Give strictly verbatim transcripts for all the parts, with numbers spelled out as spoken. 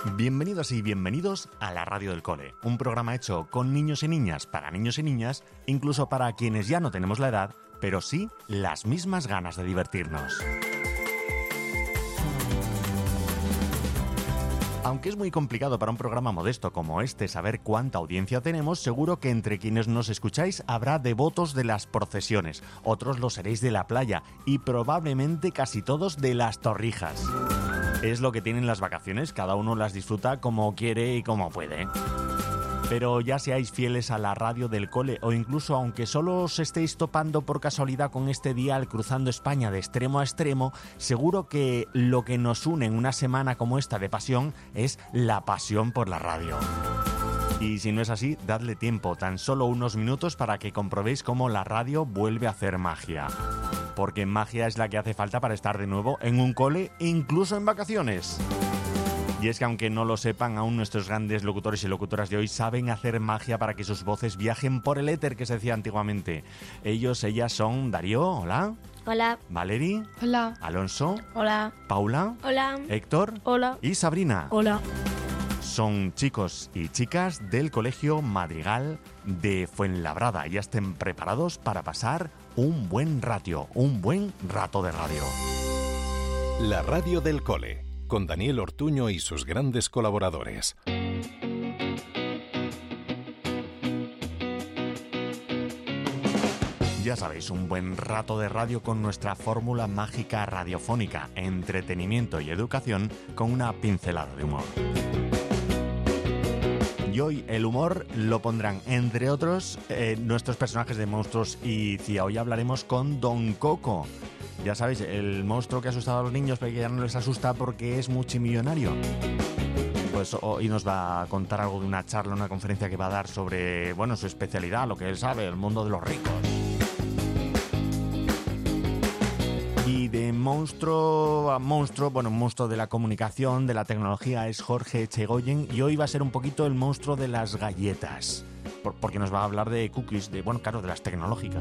Bienvenidos y bienvenidos a la Radio del Cole, un programa hecho con niños y niñas, para niños y niñas, incluso para quienes ya no tenemos la edad, pero sí las mismas ganas de divertirnos. Aunque es muy complicado para un programa modesto como este saber cuánta audiencia tenemos, seguro que entre quienes nos escucháis habrá devotos de las procesiones, otros lo seréis de la playa y probablemente casi todos de las torrijas. Es lo que tienen las vacaciones, cada uno las disfruta como quiere y como puede. Pero ya seáis fieles a la Radio del Cole o incluso aunque solo os estéis topando por casualidad con este dial cruzando España de extremo a extremo, seguro que lo que nos une en una semana como esta de pasión es la pasión por la radio. Y si no es así, dadle tiempo, tan solo unos minutos para que comprobéis cómo la radio vuelve a hacer magia. Porque magia es la que hace falta para estar de nuevo en un cole, incluso en vacaciones. Y es que aunque no lo sepan, aún nuestros grandes locutores y locutoras de hoy saben hacer magia para que sus voces viajen por el éter, que se decía antiguamente. Ellos, ellas son Darío, hola. Hola. Valery. Hola. Alonso. Hola. Paula. Hola. Héctor. Hola. Y Sabrina. Hola. Son chicos y chicas del Colegio Madrigal de Fuenlabrada. Ya estén preparados para pasar un buen ratio, un buen rato de radio. La Radio del Cole, con Daniel Ortuño y sus grandes colaboradores. Ya sabéis, un buen rato de radio con nuestra fórmula mágica radiofónica, entretenimiento y educación con una pincelada de humor. Y hoy el humor lo pondrán, entre otros, eh, nuestros personajes de Monstruos y Cía. Hoy hablaremos con Don Coco. Ya sabéis, el monstruo que ha asustado a los niños, pero que ya no les asusta porque es multimillonario. Pues hoy nos va a contar algo de una charla, una conferencia que va a dar sobre, bueno, su especialidad, lo que él sabe, el mundo de los ricos. Y de monstruo a monstruo, bueno, monstruo de la comunicación, de la tecnología, es Jorge Echegoyen, y hoy va a ser un poquito el monstruo de las galletas, por, porque nos va a hablar de cookies, de, bueno, claro, de las tecnológicas.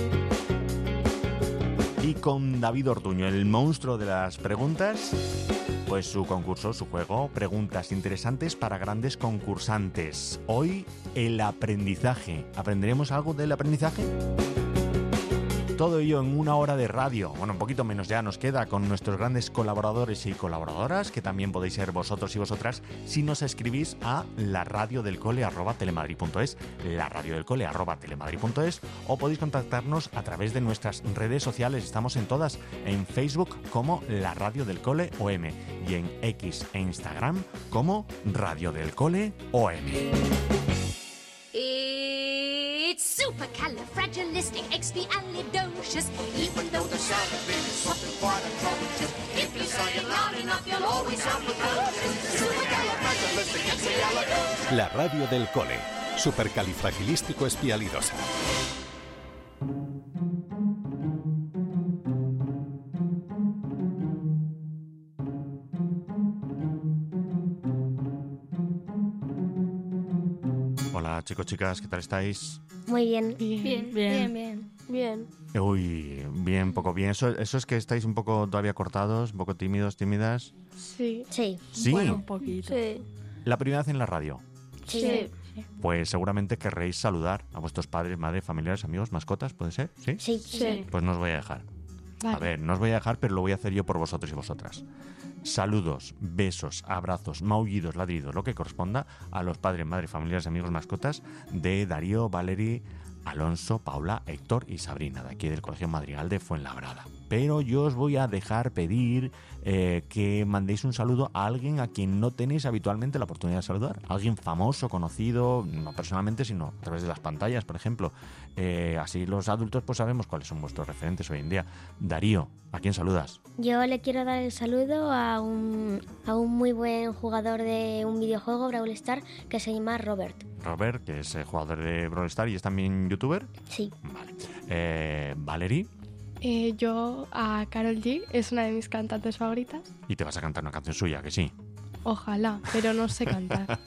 Y con David Ortuño, el monstruo de las preguntas, pues su concurso, su juego, preguntas interesantes para grandes concursantes. Hoy, el aprendizaje. ¿Aprenderemos algo del aprendizaje? Todo ello en una hora de radio. Bueno, un poquito menos ya nos queda con nuestros grandes colaboradores y colaboradoras, que también podéis ser vosotros y vosotras si nos escribís a laradiodelcole arroba telemadrid punto es, laradiodelcole arroba telemadrid punto es, o podéis contactarnos a través de nuestras redes sociales. Estamos en todas, en Facebook como La Radio del Cole O M y en X e Instagram como Radio del Cole O M. It's supercalifragilisticexpialidocious. Even though the sound of it is something quite atrocious. If you say it loud enough, you'll always sound precocious. Supercalifragilisticexpialidocious. La Radio del Cole, supercalifragilístico-espialidosa. Hola chicos, chicas, ¿qué tal estáis? Muy bien. Bien, Bien, bien. bien, bien. Uy, bien, poco bien. Eso, eso es que estáis un poco todavía cortados, un poco tímidos, tímidas. Sí. Sí. Sí, Bueno, un poquito. Sí. la primera vez en la radio. Sí. Sí. Pues seguramente querréis saludar a vuestros padres, madres, familiares, amigos, mascotas, ¿puede ser? ¿Sí? Sí. Sí. Pues no os voy a dejar. Vale. A ver, no os voy a dejar, pero lo voy a hacer yo por vosotros y vosotras. Saludos, besos, abrazos, maullidos, ladridos, lo que corresponda a los padres, madres, familiares, amigos, mascotas de Darío, Valery, Alonso, Paula, Héctor y Sabrina, de aquí del Colegio Madrigal de Fuenlabrada. Pero yo os voy a dejar pedir eh, que mandéis un saludo a alguien a quien no tenéis habitualmente la oportunidad de saludar. Alguien famoso, conocido, no personalmente, sino a través de las pantallas, por ejemplo. Eh, así los adultos pues sabemos cuáles son vuestros referentes hoy en día. Darío, ¿a quién saludas? Yo le quiero dar el saludo a un, a un muy buen jugador de un videojuego, Brawl Stars, que se llama Robert. Robert, que es eh, jugador de Brawl Stars y es también youtuber. Sí. Vale. Eh, Valery, Eh, yo a Karol G, es una de mis cantantes favoritas. y te vas a cantar una canción suya, que sí. Ojalá, pero no sé cantar.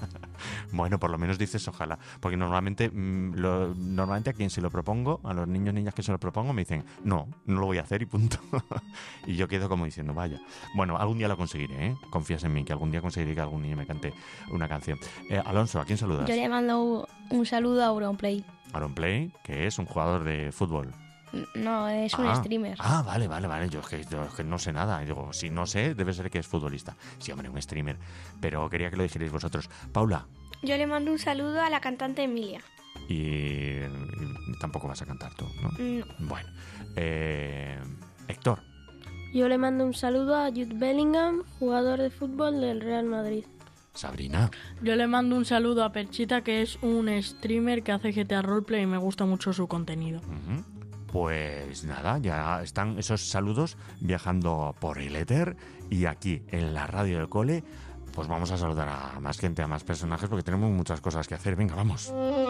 Bueno, por lo menos dices ojalá, porque normalmente mm, lo, normalmente a quien se lo propongo, a los niños niñas que se lo propongo, me dicen, no, no lo voy a hacer y punto. Y yo quedo como diciendo, vaya. Bueno, algún día lo conseguiré, ¿eh? Confías en mí, que algún día conseguiré que algún niño me cante una canción. Eh, Alonso, ¿a quién saludas? Yo le mando un saludo a Auronplay. Auronplay, que es un jugador de fútbol. No, es un ah, streamer. Ah, vale, vale, vale. Yo es, que, yo es que no sé nada. Y digo, si no sé, debe ser que es futbolista. Sí, hombre, un streamer. Pero quería que lo dijerais vosotros. Paula. Yo le mando un saludo a la cantante Emilia. Y, y tampoco vas a cantar tú, ¿no? No. Bueno. Eh, Héctor. Yo le mando un saludo a Jude Bellingham, jugador de fútbol del Real Madrid. Sabrina. Yo le mando un saludo a Perchita, que es un streamer que hace G T A Roleplay y me gusta mucho su contenido. Uh-huh. Pues nada, ya están esos saludos viajando por el éter y aquí en la radio del cole pues vamos a saludar a más gente, a más personajes porque tenemos muchas cosas que hacer. Venga, vamos.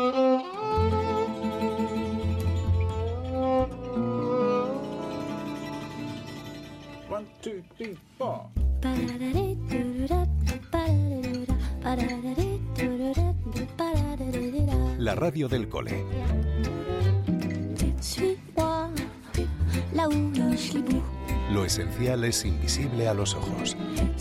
One, two, three, four. La radio del cole. Lo esencial es invisible a los ojos.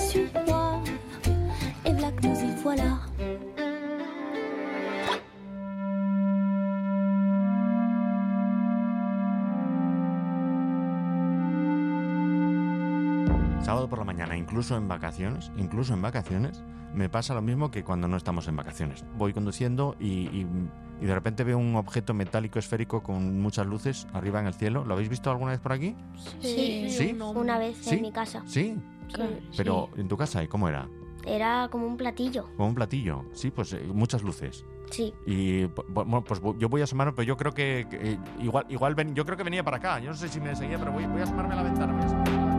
Sábado por la mañana, incluso en vacaciones, incluso en vacaciones, me pasa lo mismo que cuando no estamos en vacaciones. Voy conduciendo y, y, y de repente veo un objeto metálico esférico con muchas luces arriba en el cielo. ¿Lo habéis visto alguna vez por aquí? Sí, ¿Sí? una vez ¿Sí? en mi casa. ¿Sí? Sí. Pero en tu casa, ¿y cómo era? Era como un platillo. Como un platillo. Sí, pues eh, muchas luces. Sí. Y bueno, pues yo voy a asomarme, pero yo creo que, que eh, igual, igual ven, yo creo que venía para acá. Yo no sé si me seguía, pero voy, voy a asomarme a la ventana. Voy a asomarme a la ventana.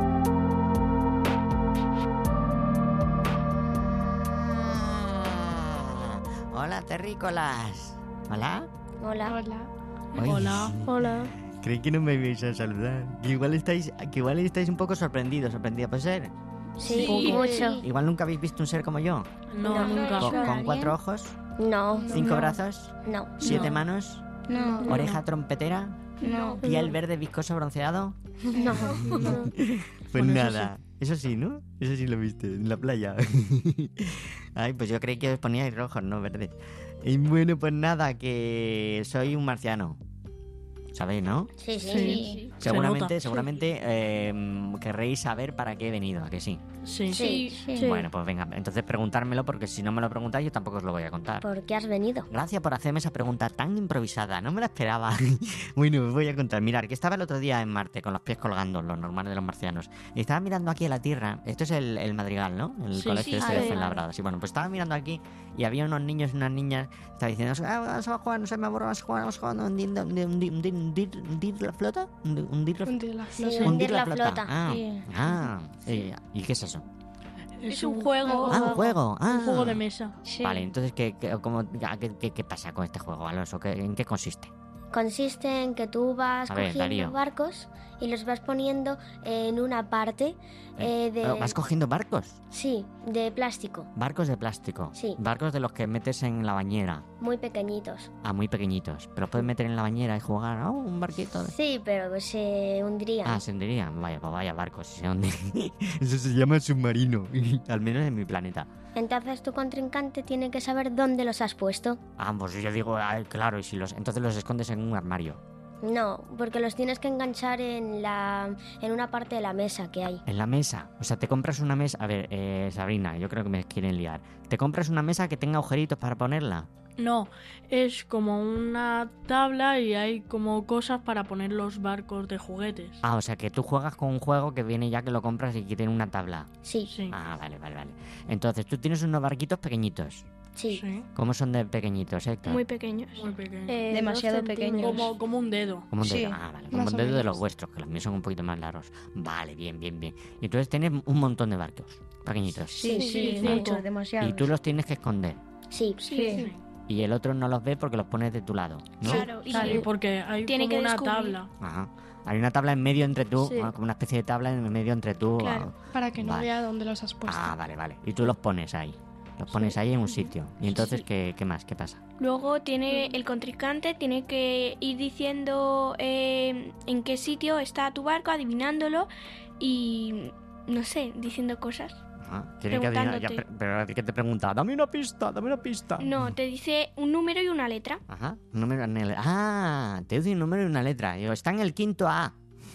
Hola, terrícolas. ¿Hola? Hola. Hola. Uy. Hola. Hola. Creí que no me ibais a saludar. Que igual estáis, que igual estáis un poco sorprendidos, sorprendida por ser. Sí, Sí. mucho. Igual nunca habéis visto un ser como yo. No, No, nunca. Con, con ¿Nadie? cuatro ojos, No, cinco No. brazos, no, siete No. manos, No. oreja trompetera, No. piel verde viscoso bronceado. no. Pues Bueno, eso nada. Eso sí, ¿no? Eso sí lo viste, en la playa. Ay, pues yo creí que os poníais rojos, no verdes. Y bueno, pues nada, que soy un marciano. ¿Sabéis, no? Sí, sí. Sí. Se Seguramente, nota. seguramente eh, querréis saber para qué he venido, ¿a que sí? Sí. Sí. Sí. Bueno, pues venga, entonces preguntármelo porque si no me lo preguntáis yo tampoco os lo voy a contar. ¿Por qué has venido? Gracias por hacerme esa pregunta tan improvisada, no me la esperaba. Bueno, os voy a contar. Mirad, que estaba el otro día en Marte con los pies colgando, los normales de los marcianos, y estaba mirando aquí a la Tierra. Esto es el, el Madrigal, ¿no? El Sí, colegio sí, este de sí. Fuenlabrada. Sí, bueno, pues estaba mirando aquí y había unos niños y unas niñas, estaba diciendo, ah, vamos a jugar, no sé, me aburro, vamos a jugar, vamos a jugar, hundir, hundir, hundir, hundir, hundir, hundir la flota, hundir, hundir la Un de la Sí, flota. hundir la flota. Ah, Sí. ah, eh, ¿y qué es eso? Es un juego. Ah, un juego. Ah. Un juego de mesa. Sí. Vale, entonces, ¿qué, qué, cómo- qué, qué- qué pasa con este juego, Alonso? ¿Qué- ¿En qué consiste? Consiste en que tú vas A ver, cogiendo Darío. barcos y los vas poniendo en una parte eh, de... ¿Vas cogiendo barcos? Sí, de plástico, Barcos de plástico. Sí. Barcos de los que metes en la bañera. muy pequeñitos. Ah, muy pequeñitos. Pero los puedes meter en la bañera y jugar. Oh, un barquito. De... Sí, pero se hundirían. Ah, se hundirían. Vaya, pues vaya barcos. Se hunden. Eso se llama submarino. Al menos en mi planeta. Entonces tu contrincante tiene que saber dónde los has puesto. Ah, pues yo digo, ah, claro, y si los. Entonces los escondes en un armario. No, porque los tienes que enganchar en la en una parte de la mesa que hay. En la mesa. O sea, te compras una mesa. A ver, eh, Sabrina, yo creo que me quieren liar. ¿Te compras una mesa que tenga agujeritos para ponerla? No, es como una tabla y hay como cosas para poner los barcos de juguetes. Ah, o sea, que tú juegas con un juego que viene ya que lo compras y que tiene una tabla. Sí, Sí. Ah, vale, vale, vale. Entonces, tú tienes unos barquitos pequeñitos. sí. Sí. ¿Cómo son de pequeñitos, Héctor? Muy pequeños. Muy pequeño. Eh, Demasiado dos centímetros. pequeños. como, como un dedo. Como un sí, dedo. Ah, vale, como más un o dedo de menos. los vuestros, que los míos son un poquito más largos. Vale, bien, bien, bien. Y entonces tienes un montón de barcos pequeñitos. Sí, sí, sí, mucho, sí. demasiado. Y tú los tienes que esconder. Sí, Sí. Y el otro no los ve porque los pones de tu lado, ¿no? Claro, y Sí, porque hay Tiene como que una descubrir. tabla. Ajá. Hay una tabla en medio entre tú, Sí. bueno, como una especie de tabla en medio entre tú. Claro. ah, Para que no Vale. vea dónde los has puesto. Ah, vale, vale. Y tú los pones ahí. Los pones ahí en un sitio. Y entonces, ¿qué, qué más? ¿Qué pasa? Luego tiene el contrincante, tiene que ir diciendo eh, en qué sitio está tu barco, adivinándolo y, no sé, diciendo cosas. Ah, tiene que adivinar. Ya, Preguntándote. pero ¿qué te pregunta? Dame una pista, dame una pista. No, te dice un número y una letra. Ajá, un número en el... Ah, te dice un número y una letra. Digo, está en el quinto A.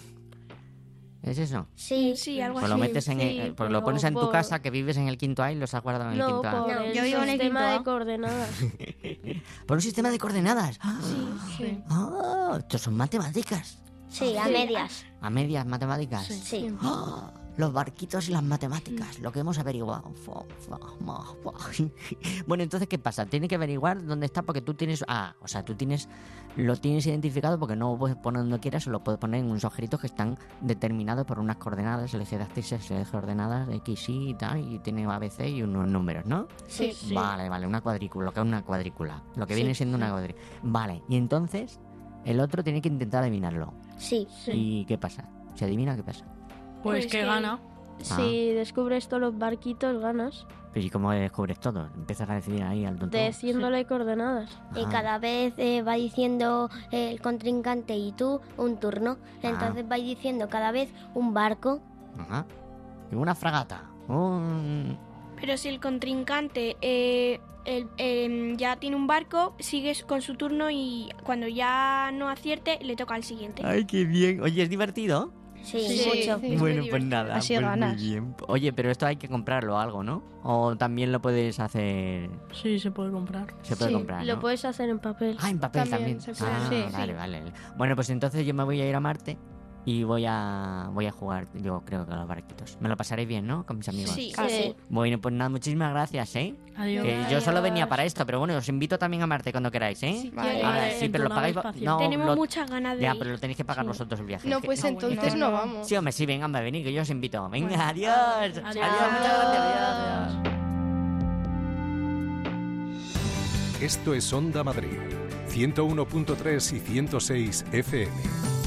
¿Es eso? Sí, Sí, algo Pues lo así. metes en sí, el, pues lo pero pones en tu por- casa, que vives en el quinto A y los has guardado en el No, quinto A. por No, el yo vivo en el sistema quinto de A. coordenadas. Por un sistema de coordenadas. Sí. Ah, estos son matemáticas. sí, a medias. A medias matemáticas. Sí. ¡Ah! Los barquitos y las matemáticas, lo que hemos averiguado. Fo, fo, mo, fo. Bueno, entonces, ¿qué pasa? Tiene que averiguar dónde está porque tú tienes... Ah, o sea, tú tienes... Lo tienes identificado porque no lo puedes poner donde quieras, o lo puedes poner en unos agujeritos que están determinados por unas coordenadas, el eje de axis, el eje de ordenadas, X, Y y tal, y tiene A B C y unos números, ¿no? Sí. Vale, vale, una cuadrícula, lo que es una cuadrícula. Lo que Sí, viene siendo una cuadrícula. Vale, y entonces el otro tiene que intentar adivinarlo. Sí. ¿Y qué pasa? ¿Se adivina qué pasa? Pues, Pues que, que- gana. Si descubres todos los barquitos, ganas. Pero ¿y cómo descubres todo? Empiezas a decidir ahí al tonto. Diciéndole coordenadas. Y Ajá. cada vez eh, va diciendo el contrincante y tú un turno. Entonces vais diciendo cada vez un barco. Ajá. Y una fragata. Un... Pero si el contrincante eh, el- em, ya tiene un barco, sigues con su turno y cuando ya no acierte, le toca al siguiente. ¡Ay, qué bien! Oye, ¿es divertido? Sí, Sí, mucho. sí. Bueno, pues nada. Así pues ganas. Muy bien. Oye, pero esto hay que comprarlo o algo, ¿no? O también lo puedes hacer... Sí, se puede comprar. Se puede Sí, comprar, lo ¿no? puedes hacer en papel. Ah, en papel también. También se puede, Ah, sí. vale, vale. Bueno, pues entonces yo me voy a ir a Marte y voy a voy a jugar, yo creo que a los barquitos. Me lo pasaré bien, ¿no? Con mis amigos. Sí. Casi. Bueno, pues nada, muchísimas gracias, ¿eh? Adiós. Que yo solo venía para esto, pero bueno, os invito también a Marte cuando queráis, ¿eh? Sí, Vale. quiero- Ahora, en sí, pero tu lo nave pagáis... espacial. No, Tenemos lo- muchas ganas de Ya, ir. pero lo tenéis que pagar vosotros el viaje. No, Es que- pues Ah, entonces bueno. no vamos. Sí, hombre, sí, venga, hombre, venid, que yo os invito. Venga, Bueno. adiós. Adiós. Adiós, muchas gracias. Adiós. Esto es Onda Madrid, ciento uno punto tres y ciento seis F M.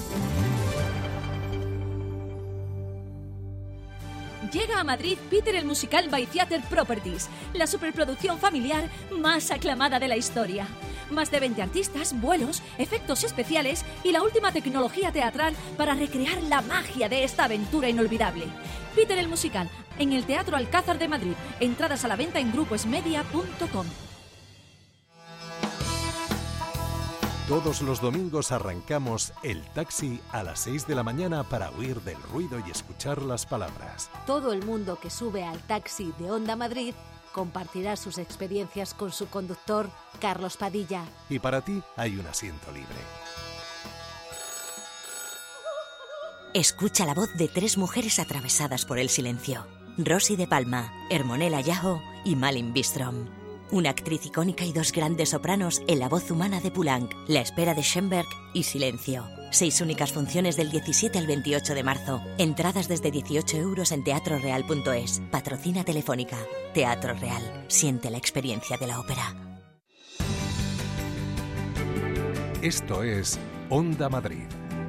Llega a Madrid Peter el Musical by Theater Properties, la superproducción familiar más aclamada de la historia. Más de veinte artistas, vuelos, efectos especiales y la última tecnología teatral para recrear la magia de esta aventura inolvidable. Peter el Musical, en el Teatro Alcázar de Madrid. Entradas a la venta en gruposmedia punto com. Todos los domingos arrancamos el taxi a las seis de la mañana para huir del ruido y escuchar las palabras. Todo el mundo que sube al taxi de Onda Madrid compartirá sus experiencias con su conductor, Carlos Padilla. Y para ti hay un asiento libre. Escucha la voz de tres mujeres atravesadas por el silencio. Rosy de Palma, Hermonella Yajo y Malin Bistrom. Una actriz icónica y dos grandes sopranos en la voz humana de Poulenc, La espera de Schoenberg y Silencio. Seis únicas funciones del diecisiete al veintiocho de marzo. Entradas desde dieciocho euros en teatro real punto es. Patrocina Telefónica. Teatro Real. Siente la experiencia de la ópera. Esto es Onda Madrid.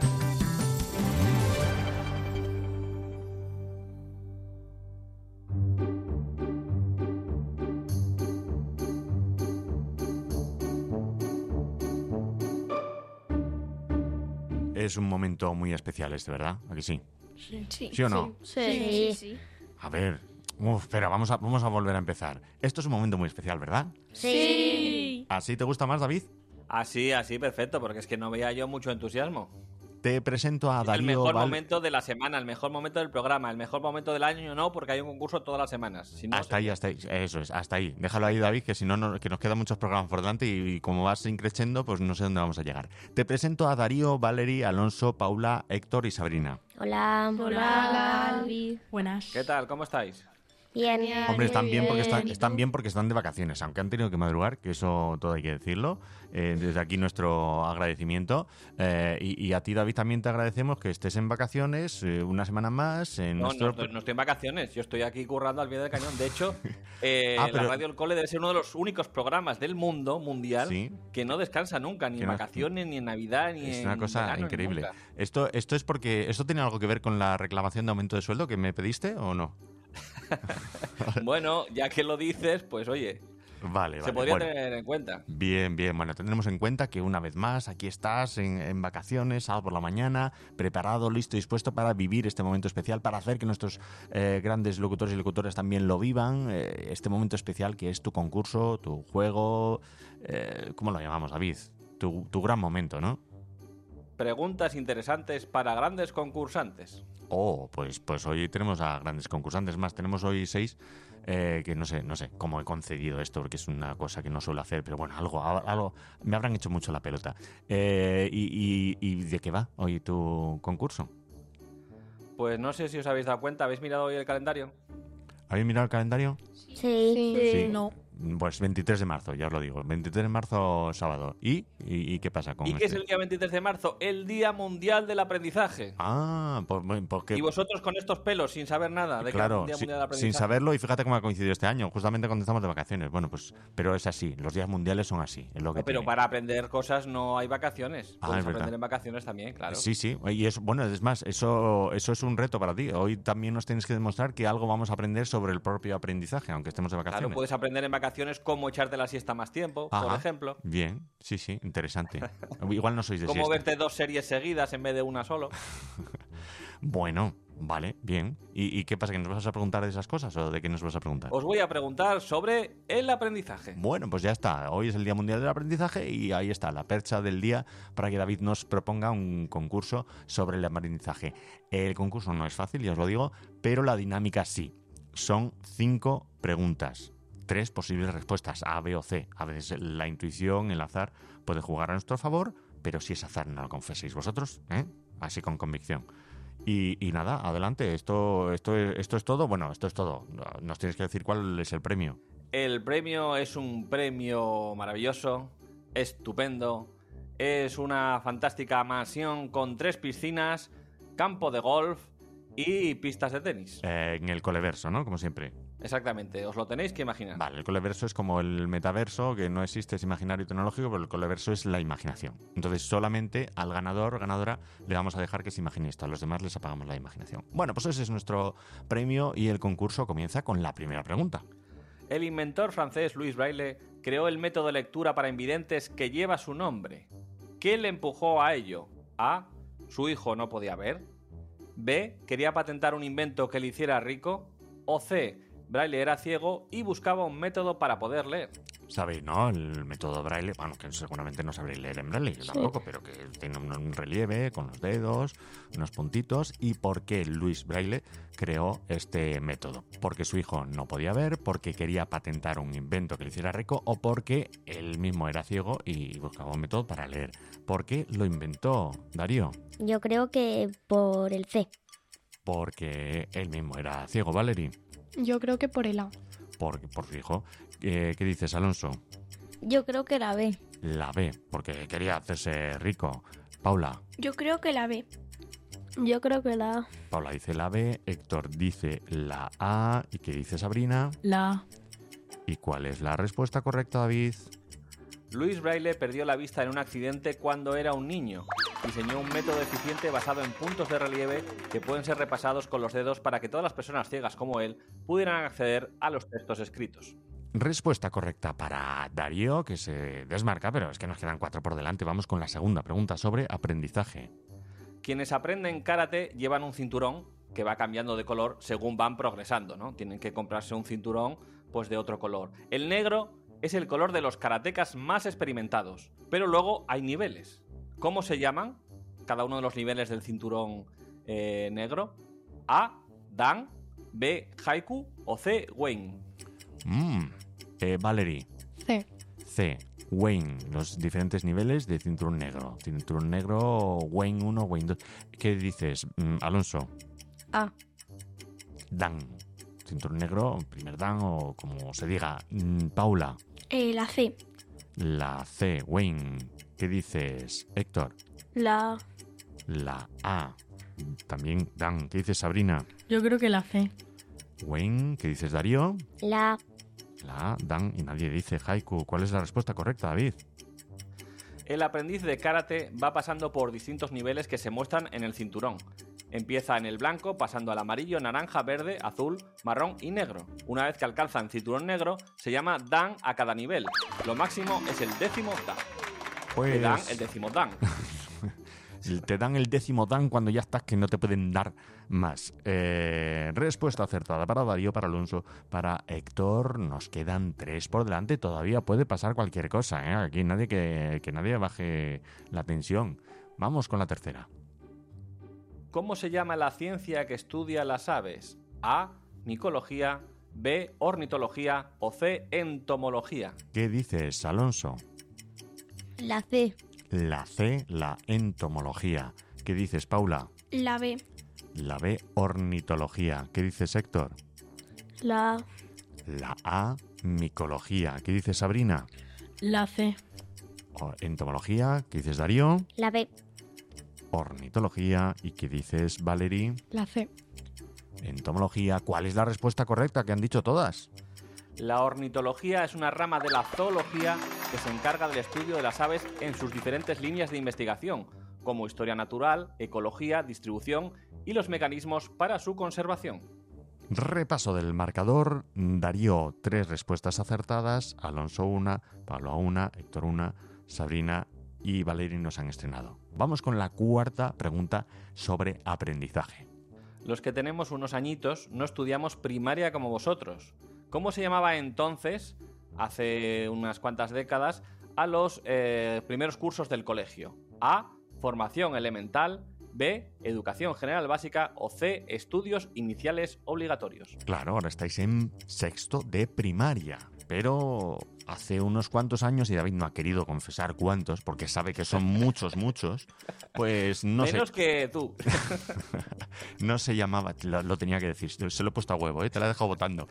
Es un momento muy especial este, ¿verdad? ¿A que sí? Sí. Sí. ¿Sí o no? Sí. Sí, sí. A ver, uf, espera, vamos a, vamos a volver a empezar. Esto es un momento muy especial, ¿verdad? Sí. ¿Así te gusta más, David? Así, así, perfecto, porque es que no veía yo mucho entusiasmo. Te presento a el Darío mejor Val- momento de la semana, el mejor momento del programa, el mejor momento del año no, porque hay un concurso todas las semanas. Si no, Hasta ahí, hasta ahí. Eso es, hasta ahí. Déjalo ahí, David, que si no, no- que nos quedan muchos programas por delante y, y como vas increciendo, pues no sé dónde vamos a llegar. Te presento a Darío, Valery, Alonso, Paula, Héctor y Sabrina. Hola. Hola. Buenas. ¿Qué tal? ¿Cómo estáis? Bien. Hombre, están bien porque están, Bien. están bien porque están de vacaciones, aunque han tenido que madrugar, que eso todo hay que decirlo. Eh, desde aquí nuestro agradecimiento. Eh, y, y a ti, David, también te agradecemos que estés en vacaciones eh, una semana más. En No, nuestro... no, estoy, no estoy en vacaciones, yo estoy aquí currando al pie del cañón. De hecho, eh, Ah, pero- la Radio El Cole debe ser uno de los únicos programas del mundo mundial Sí. que no descansa nunca, ni Que en no- vacaciones, ni en Navidad, ni Es en una cosa verano, ni increíble. nunca. Esto, esto es porque. ¿Esto tiene algo que ver con la reclamación de aumento de sueldo que me pediste o no? Bueno, ya que lo dices, pues oye, Vale, se vale. podría bueno. tener en cuenta. Bien, bien. Bueno, tendremos en cuenta que una vez más aquí estás en, en vacaciones, sábado por la mañana, preparado, listo, dispuesto para vivir este momento especial, para hacer que nuestros eh, grandes locutores y locutoras también lo vivan. Eh, este momento especial que es tu concurso, tu juego, eh, ¿cómo lo llamamos, David? Tu, tu gran momento, ¿no? Preguntas interesantes para grandes concursantes. Oh, pues, pues hoy tenemos a grandes concursantes más. Tenemos hoy seis. Eh, que no sé, no sé cómo he concedido esto, porque es una cosa que no suelo hacer, pero bueno, algo, algo me habrán hecho mucho la pelota. Eh, y, y, ¿Y de qué va hoy tu concurso? Pues no sé si os habéis dado cuenta, ¿habéis mirado hoy el calendario? ¿Habéis mirado el calendario? Sí. Sí. Sí. No. Pues veintitrés de marzo, ya os lo digo. veintitrés de marzo, sábado. ¿Y? ¿Y, y qué pasa con ¿Y qué es este? el día veintitrés de marzo? El Día Mundial del Aprendizaje. Ah, pues, pues que... Y vosotros con estos pelos, sin saber nada de que era Claro, un Día si- Mundial del Aprendizaje. sin saberlo, y fíjate cómo ha coincidido este año, justamente cuando estamos de vacaciones. Bueno, pues, pero es así, los días mundiales son así, es lo que No, pero tiene. para aprender cosas no hay vacaciones. Ah, Puedes es verdad. aprender en vacaciones también, claro. Sí, sí, y eso, bueno, es más, eso, eso es un reto para ti. Hoy también nos tienes que demostrar que algo vamos a aprender sobre el propio aprendizaje, aunque estemos de vacaciones. Claro, puedes aprender en vacaciones cómo echarte la siesta más tiempo, por Ajá. ejemplo. Bien, sí, sí, interesante. Igual no sois de Cómo siesta. verte dos series seguidas en vez de una solo. Bueno, vale, bien. ¿Y, ¿Y qué pasa? ¿Que nos vas a preguntar de esas cosas o de qué nos vas a preguntar? Os voy a preguntar sobre el aprendizaje. Bueno, pues ya está. Hoy es el Día Mundial del Aprendizaje y ahí está la percha del día para que David nos proponga un concurso sobre el aprendizaje. El concurso no es fácil, ya os lo digo, pero la dinámica sí. Son cinco preguntas, tres posibles respuestas, A, B o C. A veces la intuición, el azar, puede jugar a nuestro favor, pero si es azar no lo confeséis vosotros, ¿eh? Así con convicción. Y, y nada, adelante, esto, esto, esto es todo. Bueno, esto es todo. Nos tienes que decir cuál es el premio. El premio es un premio maravilloso, estupendo. Es una fantástica mansión con tres piscinas, campo de golf y pistas de tenis. Eh, en el Coleverso, ¿no? Como siempre. Exactamente, os lo tenéis que imaginar. Vale, el Coleverso es como el metaverso, que no existe, es imaginario y tecnológico, pero el Coleverso es la imaginación. Entonces solamente al ganador o ganadora le vamos a dejar que se imagine esto, a los demás les apagamos la imaginación. Bueno, pues ese es nuestro premio y el concurso comienza con la primera pregunta. El inventor francés Louis Braille creó el método de lectura para invidentes que lleva su nombre. ¿Qué le empujó a ello? A. Su hijo no podía ver. B. Quería patentar un invento que le hiciera rico. O C. Braille era ciego y buscaba un método para poder leer. Sabéis, ¿no? El método Braille, bueno, que seguramente no sabréis leer en Braille, yo Sí. tampoco, pero que tiene un, un relieve con los dedos, unos puntitos. ¿Y por qué Louis Braille creó este método? ¿Porque su hijo no podía ver, porque quería patentar un invento que le hiciera rico o porque él mismo era ciego y buscaba un método para leer? ¿Por qué lo inventó, Darío? Yo creo que por el C. Porque él mismo era ciego, Valerie. Yo creo que por el A. Por, por su hijo. Eh, ¿Qué dices, Alonso? Yo creo que la B. La B, porque quería hacerse rico. Paula. Yo creo que la B. Yo creo que la A. Paula dice la B, Héctor dice la A. ¿Y qué dice Sabrina? La A. ¿Y cuál es la respuesta correcta, David? Louis Braille perdió la vista en un accidente cuando era un niño. Diseñó un método eficiente basado en puntos de relieve que pueden ser repasados con los dedos para que todas las personas ciegas como él pudieran acceder a los textos escritos. Respuesta correcta para Darío, que se desmarca, pero es que nos quedan cuatro por delante. Vamos con la segunda pregunta sobre aprendizaje. Quienes aprenden karate llevan un cinturón que va cambiando de color según van progresando, ¿no? Tienen que comprarse un cinturón pues de otro color. El negro es el color de los karatecas más experimentados, pero luego hay niveles. ¿Cómo se llaman cada uno de los niveles del cinturón eh, negro? A. Dan. B. Haiku. O C. Wayne. Mm. Eh, Valerie. C. C. Wayne. Los diferentes niveles de cinturón negro. Cinturón negro, Wayne uno, Wayne dos. ¿Qué dices, mm, Alonso? A. Dan. Cinturón negro, primer Dan o como se diga. Mm, Paula. Eh, la C. La C. Wayne. ¿Qué dices, Héctor? La A. La A. También Dan. ¿Qué dices, Sabrina? Yo creo que la C. Wayne. ¿Qué dices, Darío? La A. La A. Dan. Y nadie dice Haiku. ¿Cuál es la respuesta correcta, David? El aprendiz de karate va pasando por distintos niveles que se muestran en el cinturón. Empieza en el blanco, pasando al amarillo, naranja, verde, azul, marrón y negro. Una vez que alcanza el cinturón negro, se llama dan a cada nivel. Lo máximo es el décimo dan. Pues... Te dan el décimo dan. Te dan el décimo dan cuando ya estás que no te pueden dar más. Eh, respuesta acertada para Darío, para Alonso, para Héctor. Nos quedan tres por delante. Todavía puede pasar cualquier cosa, ¿eh? Aquí nadie que, que nadie baje la tensión. Vamos con la tercera. ¿Cómo se llama la ciencia que estudia las aves? A. Micología. B. Ornitología. O C. Entomología. ¿Qué dices, Alonso? La C. La C, la entomología. ¿Qué dices, Paula? La B. La B, ornitología. ¿Qué dices, Héctor? La A. La A, micología. ¿Qué dices, Sabrina? La C. O- entomología. ¿Qué dices, Darío? La B. Ornitología. ¿Y qué dices, Valerie? La C. Entomología. ¿Cuál es la respuesta correcta que han dicho todas? La ornitología es una rama de la zoología que se encarga del estudio de las aves en sus diferentes líneas de investigación, como historia natural, ecología, distribución y los mecanismos para su conservación. Repaso del marcador. Darío, tres respuestas acertadas. Alonso, una. Pablo, una. Héctor, una. Sabrina y Valerie nos han estrenado. Vamos con la cuarta pregunta sobre aprendizaje. Los que tenemos unos añitos no estudiamos primaria como vosotros. ¿Cómo se llamaba entonces, hace unas cuantas décadas, a los eh, primeros cursos del colegio? A. Formación elemental. B. Educación general básica. O C. Estudios iniciales obligatorios. Claro, ahora estáis en sexto de primaria, pero hace unos cuantos años, y David no ha querido confesar cuántos, porque sabe que son muchos, muchos, pues no sé. Menos que tú. No se llamaba, lo, lo tenía que decir, se lo he puesto a huevo, ¿eh? Te la he dejado votando.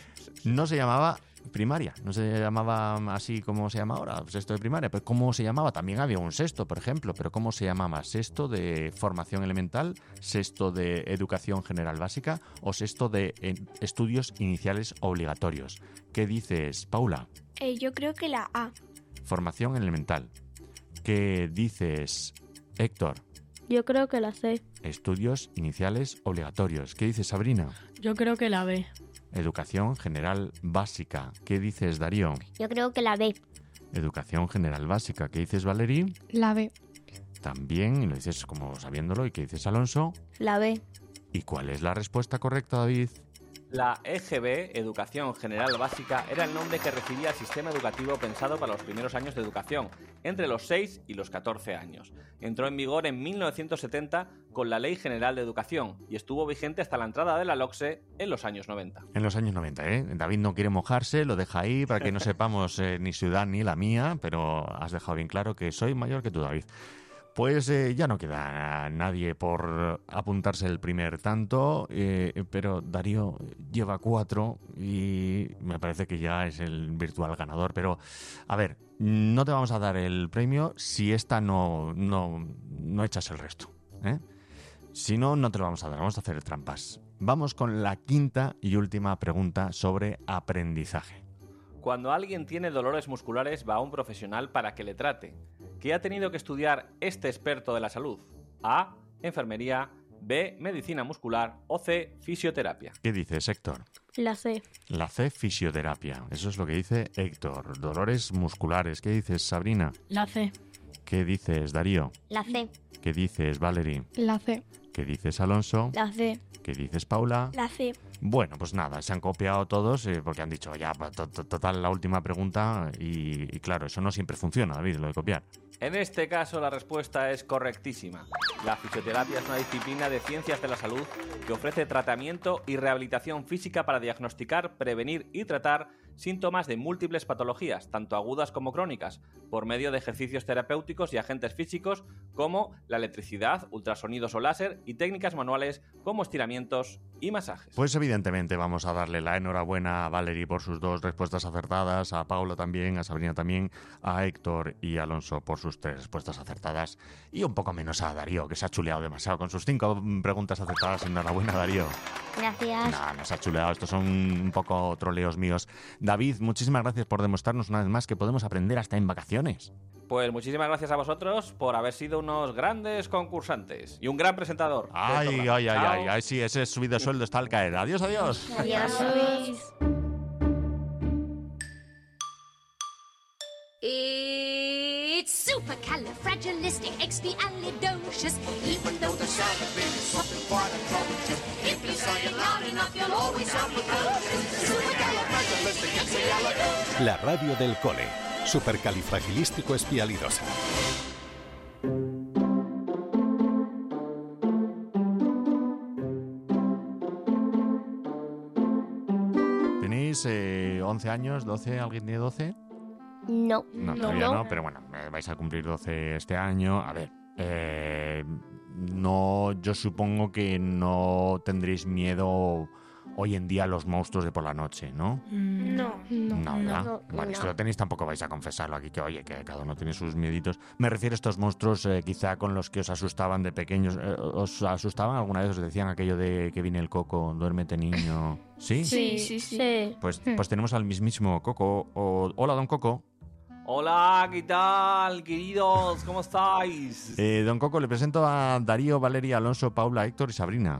No se llamaba primaria, no se llamaba así como se llama ahora, sexto de primaria, pero ¿cómo se llamaba? También había un sexto, por ejemplo, pero ¿cómo se llamaba? ¿Sexto de formación elemental, sexto de educación general básica o sexto de eh, estudios iniciales obligatorios? ¿Qué dices, Paula? Eh, yo creo que la A. Formación elemental. ¿Qué dices, Héctor? Yo creo que la C. Estudios iniciales obligatorios. ¿Qué dices, Sabrina? Yo creo que la B. Educación general básica. ¿Qué dices, Darío? Yo creo que la B. Educación general básica. ¿Qué dices, Valerie? La B. También, y lo dices como sabiéndolo. ¿Y qué dices, Alonso? La B. ¿Y cuál es la respuesta correcta, David? La E G B, Educación General Básica, era el nombre que recibía el sistema educativo pensado para los primeros años de educación, entre los seis y los catorce años. Entró en vigor en mil novecientos setenta con la Ley General de Educación y estuvo vigente hasta la entrada de la LOCSE en los años noventa. En los años noventa, ¿eh? David no quiere mojarse, lo deja ahí para que no sepamos eh, ni su edad ni la mía, pero has dejado bien claro que soy mayor que tú, David. Pues eh, ya no queda nadie por apuntarse el primer tanto, eh, pero Darío lleva cuatro y me parece que ya es el virtual ganador. Pero, a ver, no te vamos a dar el premio si esta no, no, no echas el resto, ¿eh? Si no, no te lo vamos a dar, vamos a hacer trampas. Vamos con la quinta y última pregunta sobre aprendizaje. Cuando alguien tiene dolores musculares va a un profesional para que le trate. ¿Qué ha tenido que estudiar este experto de la salud? A. Enfermería. B. Medicina muscular. O C. Fisioterapia. ¿Qué dices, Héctor? La C. La C, fisioterapia. Eso es lo que dice Héctor. Dolores musculares. ¿Qué dices, Sabrina? La C. ¿Qué dices, Darío? La C. ¿Qué dices, Valerie? La C. ¿Qué dices, Alonso? La C. ¿Qué dices, Paula? La C. Bueno, pues nada, se han copiado todos eh, porque han dicho ya, to- to- total, la última pregunta y, y claro, eso no siempre funciona, David, lo de copiar. En este caso la respuesta es correctísima. La fisioterapia es una disciplina de ciencias de la salud que ofrece tratamiento y rehabilitación física para diagnosticar, prevenir y tratar síntomas de múltiples patologías, tanto agudas como crónicas, por medio de ejercicios terapéuticos y agentes físicos como la electricidad, ultrasonidos o láser y técnicas manuales como estiramientos y masajes. Pues evidentemente vamos a darle la enhorabuena a Valerie por sus dos respuestas acertadas, a Paula también, a Sabrina también, a Héctor y a Alonso por sus tres respuestas acertadas y un poco menos a Darío, que se ha chuleado demasiado con sus cinco preguntas acertadas. Enhorabuena, Darío. Gracias. No, no se ha chuleado, estos son un poco troleos míos. David, muchísimas gracias por demostrarnos una vez más que podemos aprender hasta en vacaciones. Pues muchísimas gracias a vosotros por haber sido unos grandes concursantes y un gran presentador. Ay, ay, ay, Chao. ay, ay, sí, ese subido de sueldo está al caer. Adiós, adiós. Adiós. It's supercalifragilisticexpialidocious. Even though the sound of it is something quite atrocious. If you say it loud enough, you'll always sound precocious. Supercalifragilisticexpialidocious. La radio del cole. Supercalifragilístico espialidosa. ¿Tenéis eh, once años, doce? ¿Alguien tiene doce? No. No, No. todavía no, No. pero bueno, eh, vais a cumplir doce este año. A ver, eh, no, yo supongo que no tendréis miedo hoy en día a los monstruos de por la noche, ¿no? No. No, ¿verdad? no, Bueno, no. si lo tenéis tampoco vais a confesarlo aquí, que oye, que cada uno tiene sus mieditos. Me refiero a estos monstruos eh, quizá con los que os asustaban de pequeños. Eh, ¿Os asustaban alguna vez? ¿Os decían aquello de que viene el Coco, duérmete niño? ¿Sí? Sí, sí, sí. Pues, pues tenemos al mismísimo Coco. O- hola, don Coco. Hola, ¿qué tal, queridos? ¿Cómo estáis? Eh, don Coco, le presento a Darío, Valeria, Alonso, Paula, Héctor y Sabrina.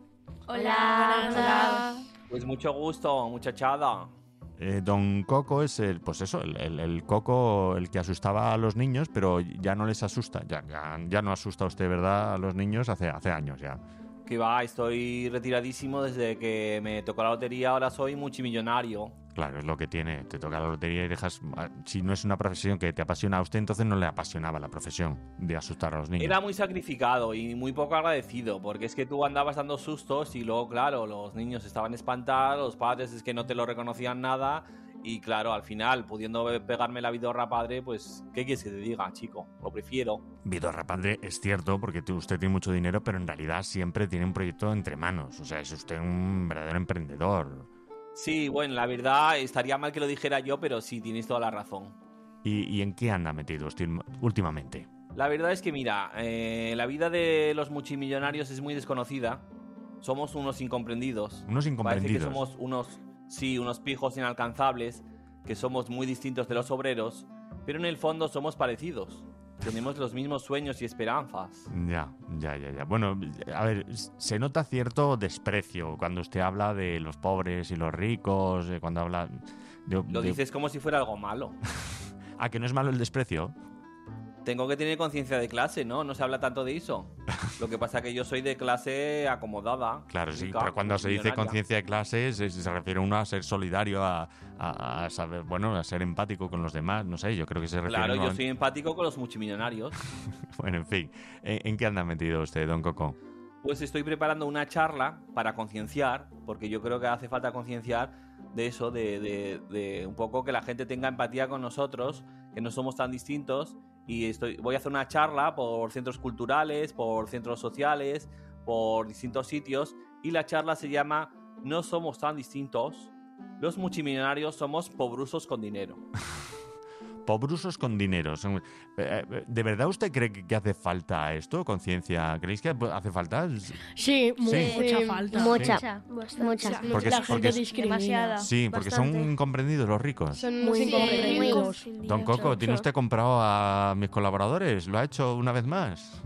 Hola. Hola. Pues mucho gusto, muchachada. Eh, don Coco es el, pues eso, el, el- el Coco, el que asustaba a los niños, pero ya no les asusta. Ya, ya, ya no asusta usted, ¿verdad? A los niños hace, hace años ya. Que va, estoy retiradísimo desde que me tocó la lotería, ahora soy multimillonario. Claro, es lo que tiene. Te toca la lotería y dejas... Si no es una profesión que te apasiona a usted, entonces no le apasionaba la profesión de asustar a los niños. Era muy sacrificado y muy poco agradecido, porque es que tú andabas dando sustos y luego, claro, los niños estaban espantados, los padres es que no te lo reconocían nada y, claro, al final, pudiendo pegarme la vidorra padre, pues, ¿qué quieres que te diga, chico? Lo prefiero. Vidorra Padre es cierto, porque t- usted tiene mucho dinero, pero en realidad siempre tiene un proyecto entre manos. O sea, es usted un verdadero emprendedor. Sí, bueno, la verdad, estaría mal que lo dijera yo, pero sí, tienes toda la razón. ¿Y, y en qué anda metido usted últimamente? La verdad es que, mira, eh, la vida de los multimillonarios es muy desconocida. Somos unos incomprendidos. Unos incomprendidos. Parece que somos unos, sí, unos pijos inalcanzables, que somos muy distintos de los obreros, pero en el fondo somos parecidos. Tenemos los mismos sueños y esperanzas. Ya, ya, ya, ya. Bueno, a ver, se nota cierto desprecio cuando usted habla de los pobres y los ricos, eh, cuando habla... de- Lo de- dices como si fuera algo malo. ¿A que no es malo el desprecio? Tengo que tener conciencia de clase, ¿no? No se habla tanto de eso. Lo que pasa es que yo soy de clase acomodada. Claro, sí, rica, pero cuando se dice millonaria. conciencia de clases se, se refiere uno a ser solidario, a, a- a saber, bueno, a ser empático con los demás, no sé, yo creo que se refiere Claro, uno yo a- soy empático con los multimillonarios. Bueno, en fin, ¿en, en qué anda metido usted, don Coco? Pues estoy preparando una charla para concienciar, porque yo creo que hace falta concienciar de eso, de, de- de un poco que la gente tenga empatía con nosotros, que no somos tan distintos. Y estoy, voy a hacer una charla por centros culturales, por centros sociales, por distintos sitios. Y la charla se llama No somos tan distintos. Los multimillonarios somos pobrusos con dinero. Pobrusos con dinero. son- eh, eh, ¿De verdad usted cree que, que hace falta esto, conciencia? ¿Creéis que hace falta? Sí, mu- Sí. mucha Sí, falta. Mucha, Bastante. mucha. Porque la es- gente porque es- discrimina. Demasiada. Sí, porque Bastante. son incomprendidos los ricos. Son Muy muy incomprendidos. Don Coco, ¿tiene usted comprado a mis colaboradores? ¿Lo ha hecho una vez más?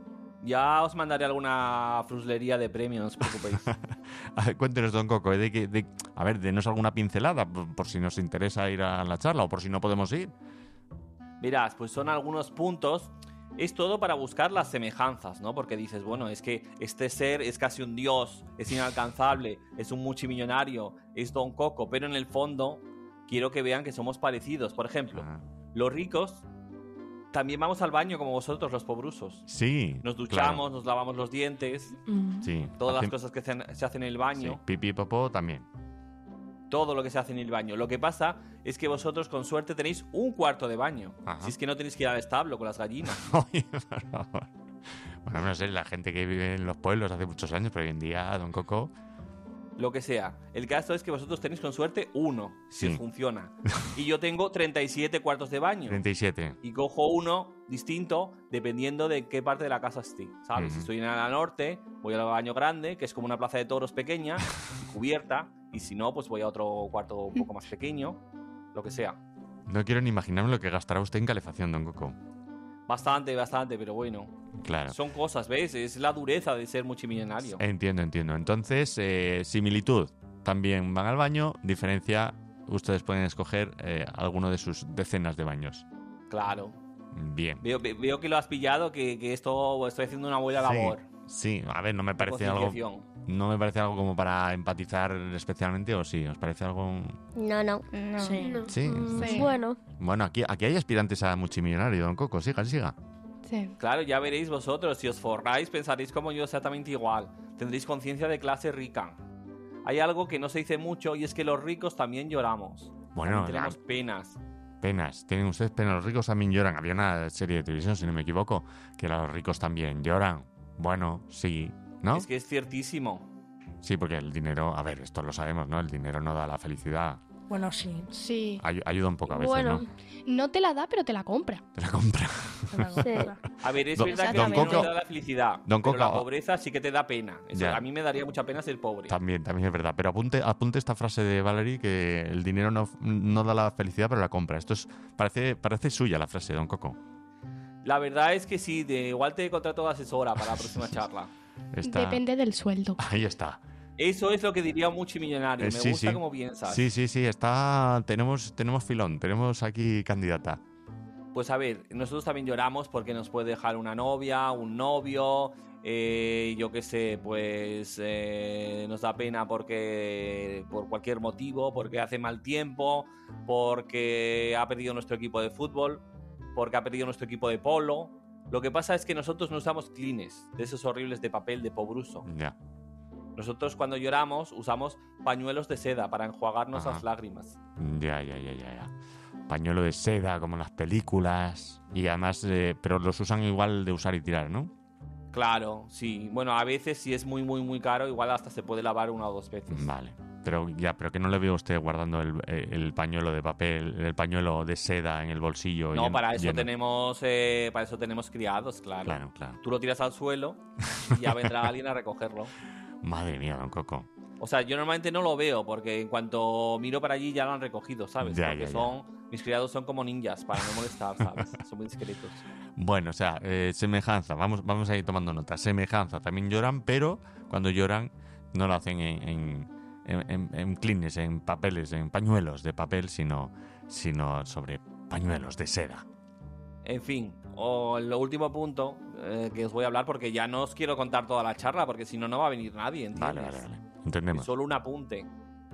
Ya os mandaré alguna fruslería de premio, no os preocupéis. A ver, cuéntenos, don Coco, ¿eh? de, que- de- a ver, denos alguna pincelada por, por si nos interesa ir a la charla o por si no podemos ir. Mirad, pues son algunos puntos. Es todo para buscar las semejanzas, ¿no? Porque dices, bueno, es que este ser es casi un dios, es inalcanzable, es un multimillonario, es Don Coco, pero en el fondo quiero que vean que somos parecidos. Por ejemplo, Ah, los ricos también vamos al baño como vosotros, los pobrusos. sí, Nos claro. duchamos, nos lavamos los dientes, Mm. Sí, todas las hacen- cosas que se hacen- se hacen en el baño. sí, pipí y popó también. Todo lo que se hace en el baño. Lo que pasa es que vosotros con suerte tenéis un cuarto de baño. Ajá. Si es que no tenéis que ir al establo con las gallinas. Oye, por favor. Bueno, no sé, la gente que vive en los pueblos hace muchos años, pero hoy en día, don Coco... Lo que sea. El caso es que vosotros tenéis con suerte uno, si Sí. os funciona. Y yo tengo treinta y siete cuartos de baño. treinta y siete. Y cojo uno distinto dependiendo de qué parte de la casa esté. ¿Sabes? Ujú. Si estoy en la norte, voy al baño grande, que es como una plaza de toros pequeña, cubierta. Y si no, pues voy a otro cuarto un poco más pequeño. Lo que sea. No quiero ni imaginarme lo que gastará usted en calefacción, don Coco. Bastante, bastante, pero bueno. Claro. Son cosas, ¿ves? Es la dureza de ser multimillonario. Entiendo, entiendo. Entonces, eh, similitud. También van al baño. Diferencia, ustedes pueden escoger eh, alguno de sus decenas de baños. Claro. Bien. Veo, ve- veo que lo has pillado, que, que esto estoy haciendo una buena labor. Sí, a ver, no me parece algo... concienciación. No me parece algo como para empatizar especialmente, ¿o sí? ¿Os parece algo...? No, no. No. Sí. Sí. Mm, Bueno, Bueno, aquí, aquí hay aspirantes a multimillonario, don Coco. Siga, siga. Sí. Claro, ya veréis vosotros. Si os forráis, pensaréis como yo exactamente igual. Tendréis conciencia de clase rica. Hay algo que no se dice mucho y es que los ricos también lloramos. Bueno, También tenemos la- penas. Penas. Tienen ustedes penas. Los ricos también lloran. Había una serie de televisión, si no me equivoco, que los ricos también lloran. Bueno, sí. ¿No? Es que es ciertísimo. Sí, porque el dinero... A ver, esto lo sabemos, ¿no? El dinero no da la felicidad. Bueno, sí. Sí. Ay- ayuda un poco a veces, Bueno, ¿no? no te la da, pero te la compra. Te la compra. A ver, es Don- verdad que Don el dinero Coco- no te da la felicidad. Don pero la Coco- pobreza sí que te da pena. Eso- Ya. a mí me daría mucha pena ser pobre. También, también es verdad. Pero apunte, apunte esta frase de Valerie, que el dinero no, no da la felicidad, pero la compra. Esto es parece, parece suya la frase, don Coco. La verdad es que sí, de, igual te contrato de asesora para la próxima charla. Está... Depende del sueldo. Ahí está. Eso es lo que diría un multimillonario. Eh, Me sí, gusta sí. como piensas. Sí, sí, sí. Está... Tenemos, tenemos filón. Tenemos aquí candidata. Pues a ver, nosotros también lloramos porque nos puede dejar una novia, un novio, eh, yo qué sé, pues eh, nos da pena porque por cualquier motivo, porque hace mal tiempo, porque ha perdido nuestro equipo de fútbol, porque ha perdido nuestro equipo de polo. Lo que pasa es que nosotros no usamos clines, de esos horribles de papel de pobruso. Ya. Nosotros cuando lloramos usamos pañuelos de seda para enjuagarnos Ajá. las lágrimas. Ya, ya, ya, ya, ya. Pañuelo de seda, como en las películas. Y además, eh, pero los usan igual de usar y tirar, ¿no? Claro, sí. Bueno, a veces si es muy, muy, muy caro, igual hasta se puede lavar una o dos veces. Vale. Pero ya, pero que no le veo a usted guardando el, el pañuelo de papel, el pañuelo de seda en el bolsillo. No, llen- para eso lleno. tenemos eh, para eso tenemos criados, claro. Claro, claro. Tú lo tiras al suelo y ya vendrá alguien a recogerlo. Madre mía, don Coco. O sea, yo normalmente no lo veo porque en cuanto miro para allí ya lo han recogido, ¿sabes? Ya, porque ya, ya. son mis criados son como ninjas para no molestar, ¿sabes? Son muy discretos. Bueno, o sea, eh, semejanza. Vamos, vamos a ir tomando nota. Semejanza. También lloran, pero cuando lloran no lo hacen en, en, en, en- en clines, en papeles, en pañuelos de papel, sino, sino sobre pañuelos de seda. En fin, o el último punto eh, que os voy a hablar porque ya no os quiero contar toda la charla porque si no no va a venir nadie, ¿entiendes? Vale, vale, vale. Entendemos. Solo un apunte.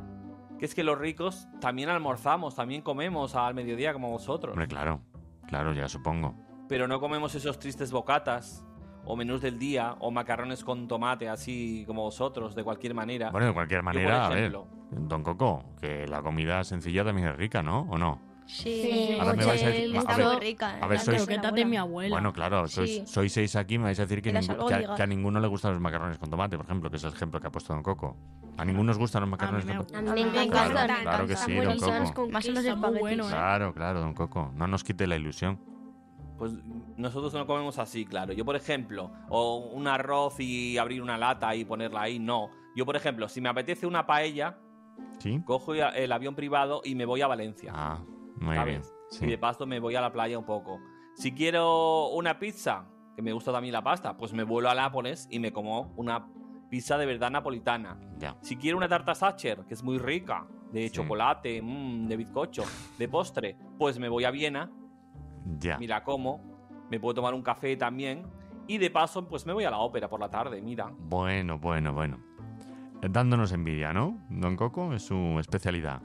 Que es que los ricos también almorzamos, también comemos al mediodía como vosotros. Hombre, claro. Claro, ya supongo. Pero no comemos esos tristes bocatas, o menús del día, o macarrones con tomate, así como vosotros, de cualquier manera. Bueno, de cualquier Yo, por manera, a ver, ejemplo, don Coco, que la comida sencilla también es rica, ¿no? ¿O no? Sí, Ahora me vais a decir- está a ver, muy rica. a ver, la sois- croquetas de mi abuela. Bueno, claro, sois, Sí. sois seis aquí, me vais a decir que, Y las ningú- que, a, albóndigas. que a ninguno le gustan los macarrones con tomate, por ejemplo, que es el ejemplo que ha puesto don Coco. ¿A ninguno os gustan los macarrones con tomate? A mí me Claro, encantan. claro que sí, don Coco. Más los Está muy espaguetis. bueno, ¿eh? Claro, claro, don Coco. No nos quite la ilusión. pues nosotros no comemos así, claro. Yo, por ejemplo, o un arroz y abrir una lata y ponerla ahí, no. Yo, por ejemplo, si me apetece una paella, ¿Sí? cojo ya el avión privado y me voy a Valencia. Ah, muy ¿sabes? bien. Sí. Y de paso me voy a la playa un poco. Si quiero una pizza, que me gusta también la pasta, pues me vuelo a Nápoles y me como una pizza de verdad napolitana. Ya. Si quiero una tarta Sacher, que es muy rica, de chocolate, mm, de bizcocho, de postre, pues me voy a Viena, Ya. mira cómo, me puedo tomar un café también y de paso pues me voy a la ópera por la tarde, mira. Bueno, bueno, bueno. Eh, Dándonos envidia, ¿no? Don Coco es su especialidad.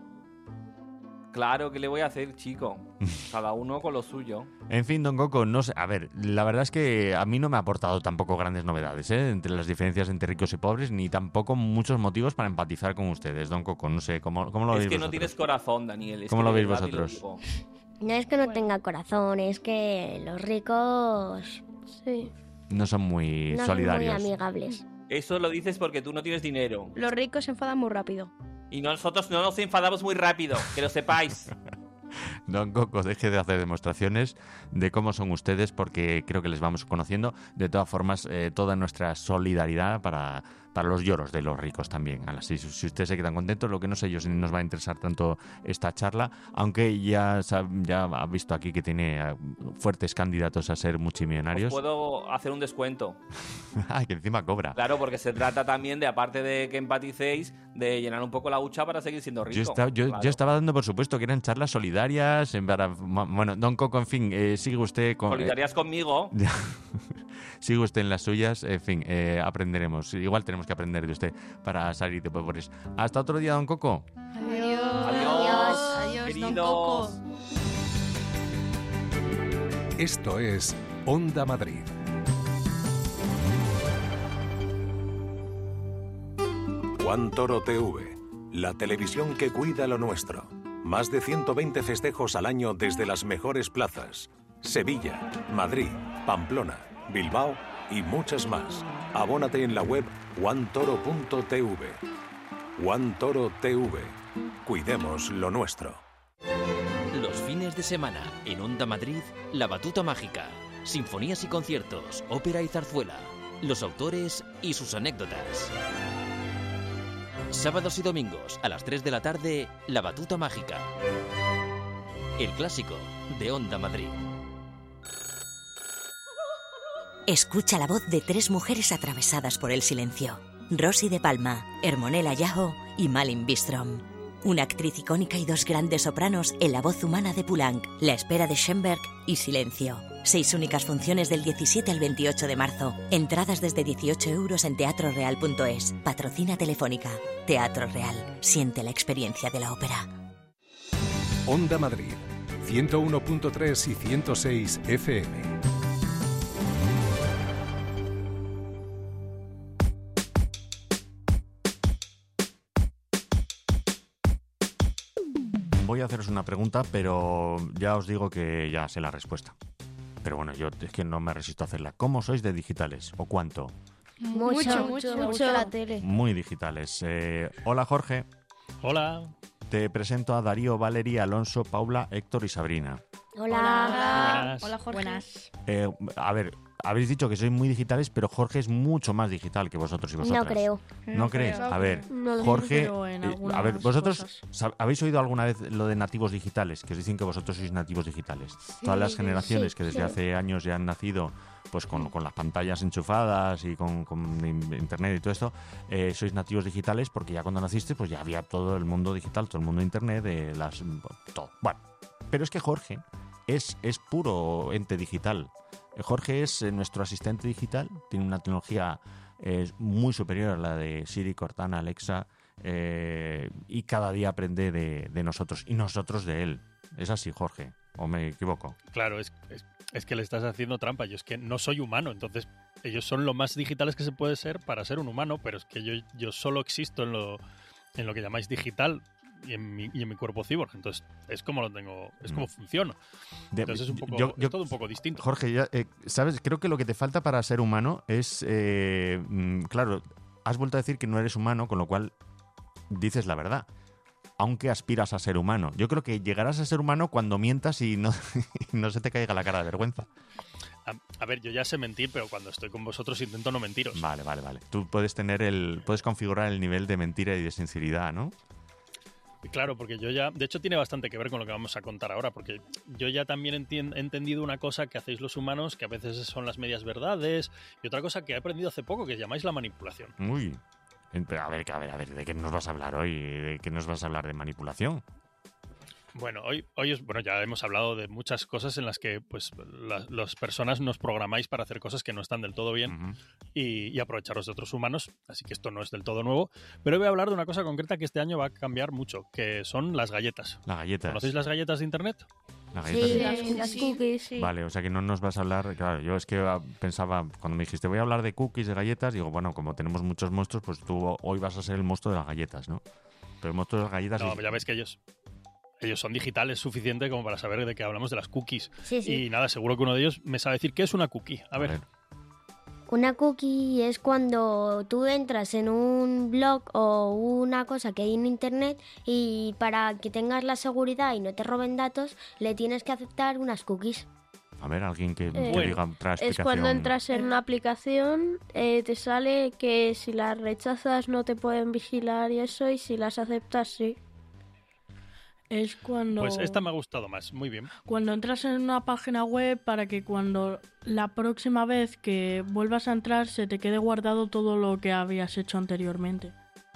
Claro, ¿qué le voy a hacer, chico? Cada uno con lo suyo. En fin, don Coco, no sé. A ver, la verdad es que a mí no me ha aportado tampoco grandes novedades, ¿eh? Entre las diferencias entre ricos y pobres, ni tampoco muchos motivos para empatizar con ustedes, don Coco. No sé, ¿cómo, cómo lo Es veis que no vosotros? tienes corazón, Daniel. es ¿Cómo que lo de veis verdad te lo vosotros? digo. No es que no tenga corazón, es que los ricos Sí. No son muy no son muy solidarios. amigables. Eso lo dices porque tú no tienes dinero. Los ricos se enfadan muy rápido. Y nosotros no nos enfadamos muy rápido, que lo sepáis. Don Coco, deje de hacer demostraciones de cómo son ustedes porque creo que les vamos conociendo. De todas formas, eh, toda nuestra solidaridad para, para los lloros de los ricos también. Así, si ustedes se quedan contentos, lo que no sé yo si nos va a interesar tanto esta charla, aunque ya, ya ha visto aquí que tiene fuertes candidatos a ser multimillonarios. Os puedo hacer un descuento. Ah, que encima cobra. Claro, porque se trata también de, aparte de que empaticéis, de llenar un poco la hucha para seguir siendo rico. Yo, está, yo, claro. yo estaba dando por supuesto que eran charlas solidarias. En para, bueno, Don Coco, en fin, eh, sigue usted con... Solidarias eh, conmigo. Sigue usted en las suyas, en fin, eh, aprenderemos. Igual tenemos que aprender de usted para salir de pobres. Hasta otro día, Don Coco. Adiós. Adiós. Adiós, Queridos. Don Coco. Esto es Onda Madrid. Juan Toro T V, la televisión que cuida lo nuestro. Más de ciento veinte festejos al año desde las mejores plazas. Sevilla, Madrid, Pamplona, Bilbao y muchas más. Abónate en la web juan toro punto t v. Juan Toro T V. Cuidemos lo nuestro. Los fines de semana en Onda Madrid, La Batuta Mágica. Sinfonías y conciertos, ópera y zarzuela. Los autores y sus anécdotas. Sábados y domingos a las tres de la tarde, La Batuta Mágica. El clásico de Onda Madrid. Escucha la voz de tres mujeres atravesadas por el silencio. Rosy de Palma, Hermonella Yaho y Malin Bistrom. Una actriz icónica y dos grandes sopranos en la voz humana de Poulenc, La espera de Schoenberg y Silencio. Seis únicas funciones del diecisiete al veintiocho de marzo. Entradas desde dieciocho euros en teatro real punto es. Patrocina Telefónica. Teatro Real. Siente la experiencia de la ópera. Onda Madrid, ciento uno punto tres y ciento seis F M. Voy a haceros una pregunta, pero ya os digo que ya sé la respuesta. Pero bueno, yo es que no me resisto a hacerla. ¿Cómo sois de digitales? ¿O cuánto? Mucho, mucho, mucho la tele. Muy digitales. Eh, hola, Jorge. Hola. Te presento a Darío, Valeria, Alonso, Paula, Héctor y Sabrina. Hola. Hola, Hola Jorge. Buenas. Eh, a ver, habéis dicho que sois muy digitales, pero Jorge es mucho más digital que vosotros y vosotras. No creo. ¿No, No crees? creo. A ver, No, Jorge, pero en eh, a ver, algunas vosotros cosas. sab- habéis oído alguna vez lo de nativos digitales, que os dicen que vosotros sois nativos digitales. Todas las generaciones sí, que desde sí. hace años ya han nacido pues con, con las pantallas enchufadas y con, con in- internet y todo esto, eh, sois nativos digitales porque ya cuando naciste pues ya había todo el mundo digital, todo el mundo de internet, de las todo. Bueno, pero es que Jorge es, es puro ente digital. Jorge es eh, nuestro asistente digital, tiene una tecnología eh, muy superior a la de Siri, Cortana, Alexa, eh, y cada día aprende de, de nosotros y nosotros de él. ¿Es así, Jorge? ¿O me equivoco? Claro, es, es, es que le estás haciendo trampa. Yo es que no soy humano, entonces ellos son lo más digitales que se puede ser para ser un humano, pero es que yo, yo solo existo en lo, en lo que llamáis digital y en mi, y en mi cuerpo cyborg. Entonces es como lo tengo, es como Mm. funciono. De- Entonces es un poco, yo- yo- es todo un poco distinto. Jorge, ya, eh, ¿sabes? Creo que lo que te falta para ser humano es, eh, mm, claro, has vuelto a decir que no eres humano, con lo cual dices la verdad, aunque aspiras a ser humano. Yo creo que llegarás a ser humano cuando mientas y no, y no se te caiga la cara de vergüenza. A, a ver, yo ya sé mentir, pero cuando estoy con vosotros intento no mentiros. Vale, vale, vale. Tú puedes tener el, puedes configurar el nivel de mentira y de sinceridad, ¿no? Claro, porque yo ya, de hecho tiene bastante que ver con lo que vamos a contar ahora, porque yo ya también entien- he entendido una cosa que hacéis los humanos, que a veces son las medias verdades, y otra cosa que he aprendido hace poco, que llamáis la manipulación. Uy. A ver, a ver, a ver, ¿de qué nos vas a hablar hoy? ¿De qué nos vas a hablar de manipulación? Bueno, hoy, hoy es, bueno, ya hemos hablado de muchas cosas en las que pues la- las personas nos programáis para hacer cosas que no están del todo bien y, y aprovecharos de otros humanos, así que esto no es del todo nuevo. Pero voy a hablar de una cosa concreta que este año va a cambiar mucho, que son las galletas. Las galletas. ¿Conocéis las galletas de internet? Las galletas Sí, de- las, las cookies. Vale, o sea que no nos vas a hablar... Claro, yo es que ah, pensaba, cuando me dijiste voy a hablar de cookies, de galletas, digo, bueno, como tenemos muchos monstruos, pues tú hoy vas a ser el monstruo de las galletas, ¿no? Pero el monstruo de las galletas... No, es- ya ves que ellos... Ellos son digitales suficiente como para saber de qué hablamos de las cookies. Sí, sí. Y nada, seguro que uno de ellos me sabe decir qué es una cookie. A ver. Una cookie es cuando tú entras en un blog o una cosa que hay en internet y para que tengas la seguridad y no te roben datos, le tienes que aceptar unas cookies. A ver, alguien que, Eh, que diga otra Es explicación. cuando entras en una aplicación, eh, te sale que si las rechazas no te pueden vigilar y eso, y si las aceptas sí. Es cuando... Pues esta me ha gustado más, muy bien. Cuando entras en una página web para que cuando la próxima vez que vuelvas a entrar se te quede guardado todo lo que habías hecho anteriormente.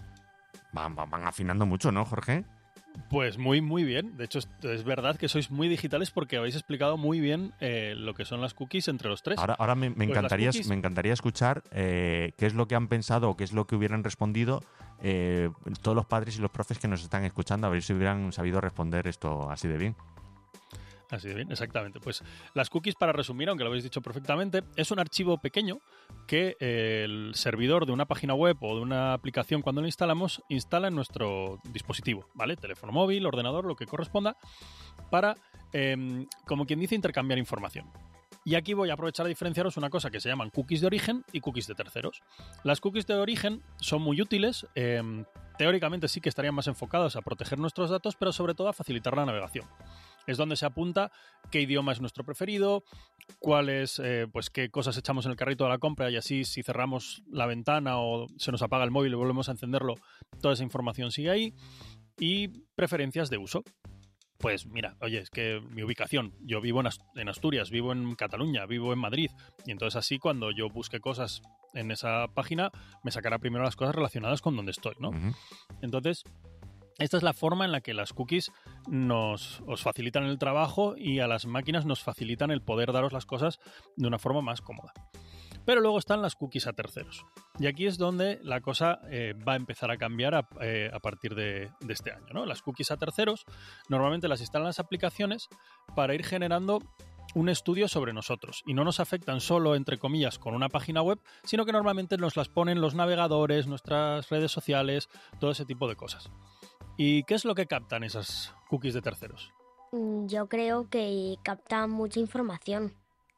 Van, van, van afinando mucho, ¿no, Jorge? Pues muy, muy bien. De hecho, es, es verdad que sois muy digitales porque habéis explicado muy bien eh, lo que son las cookies entre los tres. Ahora, ahora me, me Pues encantaría, las cookies- me encantaría escuchar eh, qué es lo que han pensado o qué es lo que hubieran respondido eh, todos los padres y los profes que nos están escuchando, a ver si hubieran sabido responder esto así de bien. Así de bien, exactamente. Pues las cookies, para resumir, aunque lo habéis dicho perfectamente, es un archivo pequeño que eh, el servidor de una página web o de una aplicación, cuando lo instalamos, instala en nuestro dispositivo, ¿vale? Teléfono móvil, ordenador, lo que corresponda, para, eh, como quien dice, intercambiar información. Y aquí voy a aprovechar a diferenciaros una cosa que se llaman cookies de origen y cookies de terceros. Las cookies de origen son muy útiles. Eh, teóricamente sí que estarían más enfocadas a proteger nuestros datos, pero sobre todo a facilitar la navegación. Es donde se apunta qué idioma es nuestro preferido, cuáles, eh, pues qué cosas echamos en el carrito de la compra, y así si cerramos la ventana o se nos apaga el móvil y volvemos a encenderlo, toda esa información sigue ahí. Y preferencias de uso. Pues mira, oye, es que mi ubicación, yo vivo en, Ast- en Asturias, vivo en Cataluña, vivo en Madrid, y entonces así cuando yo busque cosas en esa página, me sacará primero las cosas relacionadas con donde estoy, ¿no? Entonces, esta es la forma en la que las cookies nos os facilitan el trabajo y a las máquinas nos facilitan el poder daros las cosas de una forma más cómoda. Pero luego están las cookies a terceros. Y aquí es donde la cosa eh, va a empezar a cambiar a, eh, a partir de, de este año, ¿no? Las cookies a terceros normalmente las instalan las aplicaciones para ir generando un estudio sobre nosotros. Y no nos afectan solo, entre comillas, con una página web, sino que normalmente nos las ponen los navegadores, nuestras redes sociales, todo ese tipo de cosas. ¿Y qué es lo que captan esas cookies de terceros? Mm, Yo creo que captan mucha información.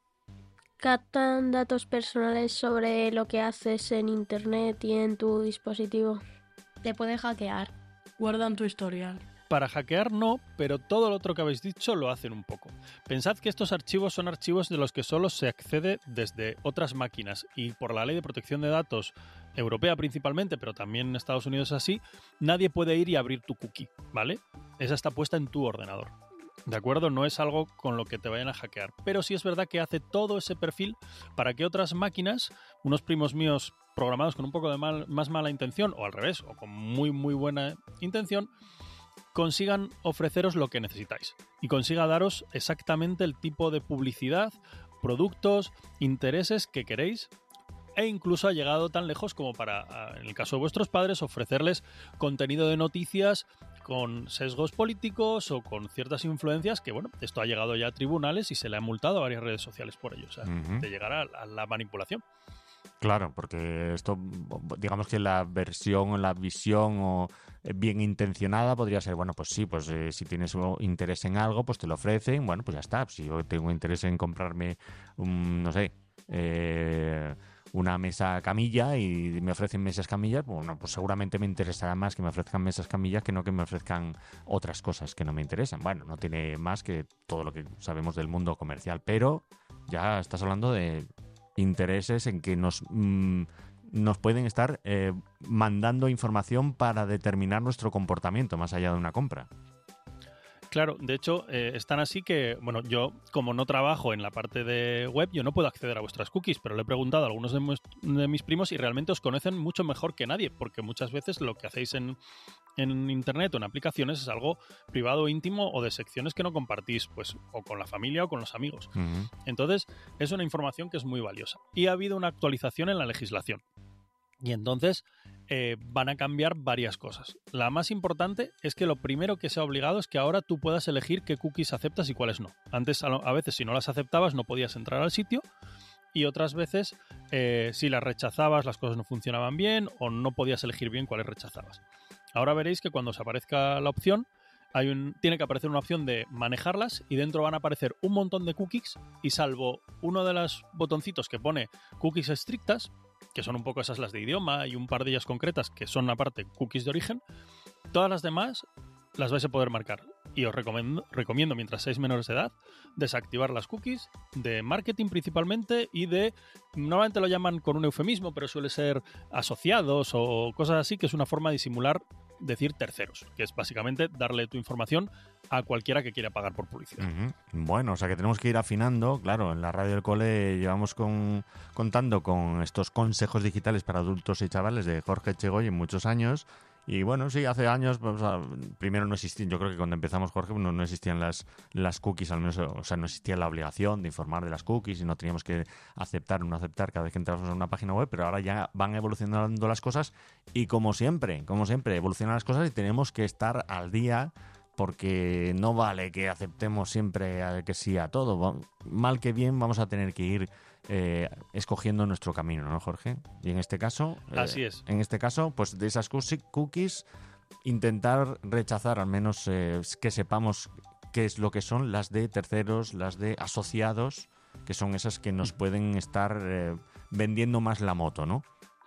Captan datos personales sobre lo que haces en internet y en tu dispositivo. Te pueden hackear. Guardan tu historial. Para hackear no, pero todo lo otro que habéis dicho lo hacen un poco. Pensad que estos archivos son archivos de los que solo se accede desde otras máquinas, y por la Ley de Protección de Datos europea principalmente, pero también en Estados Unidos es así, nadie puede ir y abrir tu cookie, ¿vale? Esa está puesta en tu ordenador. ¿De acuerdo? No es algo con lo que te vayan a hackear. Pero sí es verdad que hace todo ese perfil para que otras máquinas, unos primos míos programados con un poco de mal, más mala intención, o al revés, o con muy muy buena intención, consigan ofreceros lo que necesitáis y consiga daros exactamente el tipo de publicidad, productos, intereses que queréis, e incluso ha llegado tan lejos como para, en el caso de vuestros padres, ofrecerles contenido de noticias con sesgos políticos o con ciertas influencias que, bueno, esto ha llegado ya a tribunales y se le ha multado a varias redes sociales por ello, o sea, Ujú. de llegar a, a la manipulación. Claro, porque esto, digamos que la versión o la visión o eh, bien intencionada podría ser, bueno, pues sí, pues eh, si tienes o- interés en algo, pues te lo ofrecen, bueno, pues ya está. Si yo tengo interés en comprarme, un, no sé, eh, una mesa camilla y me ofrecen mesas camillas, bueno, pues seguramente me interesará más que me ofrezcan mesas camillas que no que me ofrezcan otras cosas que no me interesan. Bueno, no tiene más que todo lo que sabemos del mundo comercial, pero ya estás hablando de intereses en que nos, mm, nos pueden estar eh, mandando información para determinar nuestro comportamiento más allá de una compra. Claro, de hecho, eh, están así que, bueno, yo como no trabajo en la parte de web, yo no puedo acceder a vuestras cookies, pero le he preguntado a algunos de, mues- de mis primos y realmente os conocen mucho mejor que nadie, porque muchas veces lo que hacéis en, en internet o en aplicaciones es algo privado, íntimo o de secciones que no compartís, pues, o con la familia o con los amigos. Ujú. Entonces, es una información que es muy valiosa. Y ha habido una actualización en la legislación. Y entonces eh, van a cambiar varias cosas. La más importante es que lo primero que se ha obligado es que ahora tú puedas elegir qué cookies aceptas y cuáles no. Antes, a, lo- a veces, si no las aceptabas, no podías entrar al sitio. Y otras veces, eh, si las rechazabas, las cosas no funcionaban bien o no podías elegir bien cuáles rechazabas. Ahora veréis que cuando os aparezca la opción, hay un, tiene que aparecer una opción de manejarlas y dentro van a aparecer un montón de cookies y salvo uno de los botoncitos que pone cookies estrictas, que son un poco esas las de idioma y un par de ellas concretas que son aparte cookies de origen, todas las demás las vais a poder marcar. Y os recomiendo, recomiendo, mientras seáis menores de edad, desactivar las cookies de marketing principalmente y de, normalmente lo llaman con un eufemismo, pero suele ser asociados o cosas así, que es una forma de disimular decir terceros, que es básicamente darle tu información a cualquiera que quiera pagar por publicidad. Uh-huh. Bueno, o sea que tenemos que ir afinando. Claro, en la radio del cole llevamos con, contando con estos consejos digitales para adultos y chavales de Jorge Echegoyen muchos años. Y bueno, sí, hace años, pues, o sea, primero no existían, yo creo que cuando empezamos, Jorge, no, no existían las, las cookies, al menos, o sea, no existía la obligación de informar de las cookies y no teníamos que aceptar o no aceptar cada vez que entramos en una página web, pero ahora ya van evolucionando las cosas y como siempre, como siempre, evolucionan las cosas y tenemos que estar al día porque no vale que aceptemos siempre que sí a todo. Mal que bien vamos a tener que ir eh, escogiendo nuestro camino, ¿no, Jorge? Y en este caso, eh, así es. En este caso, pues de esas cookies, intentar rechazar, al menos eh, que sepamos qué es lo que son las de terceros, las de asociados, que son esas que nos pueden estar eh, vendiendo más la moto, ¿no?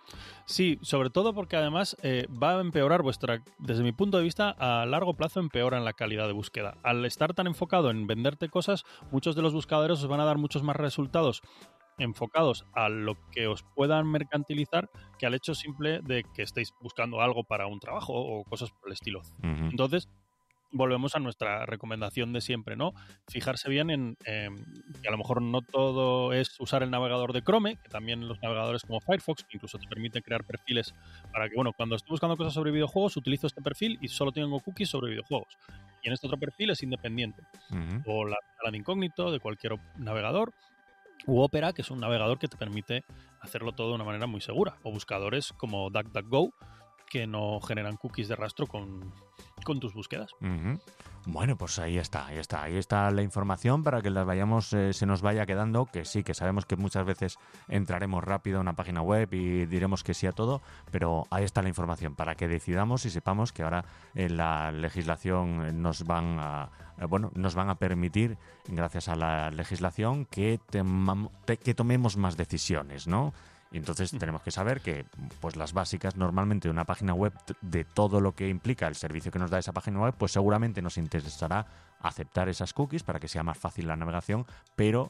Sí, sobre todo porque además eh, va a empeorar vuestra, desde mi punto de vista, a largo plazo empeoran la calidad de búsqueda. Al estar tan enfocado en venderte cosas, muchos de los buscadores os van a dar muchos más resultados enfocados a lo que os puedan mercantilizar que al hecho simple de que estéis buscando algo para un trabajo o cosas por el estilo. Uh-huh. Entonces, volvemos a nuestra recomendación de siempre, ¿no? Fijarse bien en eh, que a lo mejor no todo es usar el navegador de Chrome, que también los navegadores como Firefox, que incluso te permiten crear perfiles para que, bueno, cuando estoy buscando cosas sobre videojuegos, utilizo este perfil y solo tengo cookies sobre videojuegos. Y en este otro perfil es independiente. Uh-huh. O la ventana de incógnito de cualquier navegador, u Opera, que es un navegador que te permite hacerlo todo de una manera muy segura. O buscadores como DuckDuckGo, que no generan cookies de rastro con, con tus búsquedas. Uh-huh. Bueno, pues ahí está, ahí está, ahí está la información para que las vayamos, eh, se nos vaya quedando, que sí, que sabemos que muchas veces entraremos rápido a una página web y diremos que sí a todo, pero ahí está la información para que decidamos y sepamos que ahora en la legislación nos van a, eh, bueno, nos van a permitir, gracias a la legislación, que, temam, te, que tomemos más decisiones, ¿no? Y entonces tenemos que saber que pues las básicas normalmente de una página web, de todo lo que implica el servicio que nos da esa página web, pues seguramente nos interesará aceptar esas cookies para que sea más fácil la navegación, pero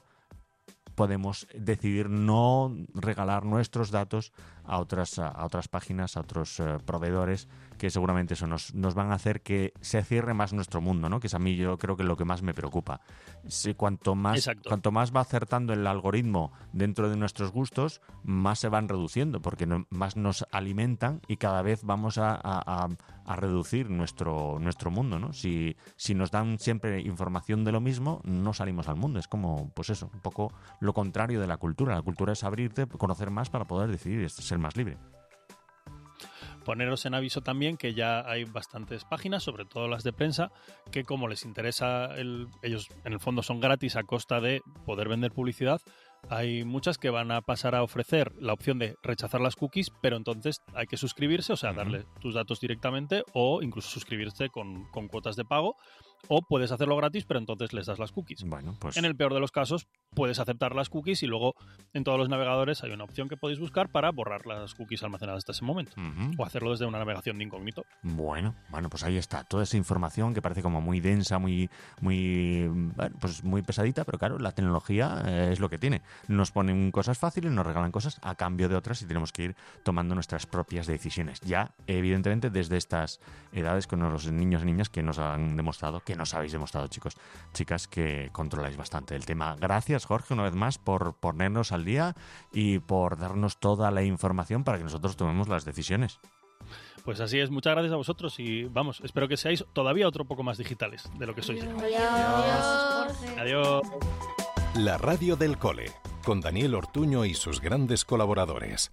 podemos decidir no regalar nuestros datos a otras, a otras páginas, a otros uh, proveedores, que seguramente eso nos, nos van a hacer que se cierre más nuestro mundo, ¿no? Que es a mí yo creo que es lo que más me preocupa. Si cuanto más, cuanto más va acertando el algoritmo dentro de nuestros gustos, más se van reduciendo, porque no, más nos alimentan y cada vez vamos a, a, a reducir nuestro, nuestro mundo, ¿no? Si, si nos dan siempre información de lo mismo, no salimos al mundo. Es como, pues eso, un poco lo contrario de la cultura. La cultura es abrirte, conocer más para poder decidir, ser más libre. Poneros en aviso también que ya hay bastantes páginas, sobre todo las de prensa, que como les interesa, el, ellos en el fondo son gratis a costa de poder vender publicidad. Hay muchas que van a pasar a ofrecer la opción de rechazar las cookies, pero entonces hay que suscribirse, o sea, darle tus datos directamente o incluso suscribirse con, con cuotas de pago. O puedes hacerlo gratis, pero entonces les das las cookies. Bueno, pues... En el peor de los casos, puedes aceptar las cookies y luego en todos los navegadores hay una opción que podéis buscar para borrar las cookies almacenadas hasta ese momento. Uh-huh. O hacerlo desde una navegación de incógnito. Bueno, bueno, pues ahí está. Toda esa información que parece como muy densa, muy, muy, bueno, pues muy pesadita, pero claro, la tecnología eh, es lo que tiene. Nos ponen cosas fáciles, nos regalan cosas a cambio de otras y tenemos que ir tomando nuestras propias decisiones. Ya, evidentemente, desde estas edades con los niños y niñas que nos han demostrado que nos habéis demostrado, chicos, chicas, que controláis bastante el tema. Gracias, Jorge, una vez más por ponernos al día y por darnos toda la información para que nosotros tomemos las decisiones. Pues así es, muchas gracias a vosotros y vamos, espero que seáis todavía otro poco más digitales de lo que sois ya. Adiós. Adiós. La radio del cole, con Daniel Ortuño y sus grandes colaboradores.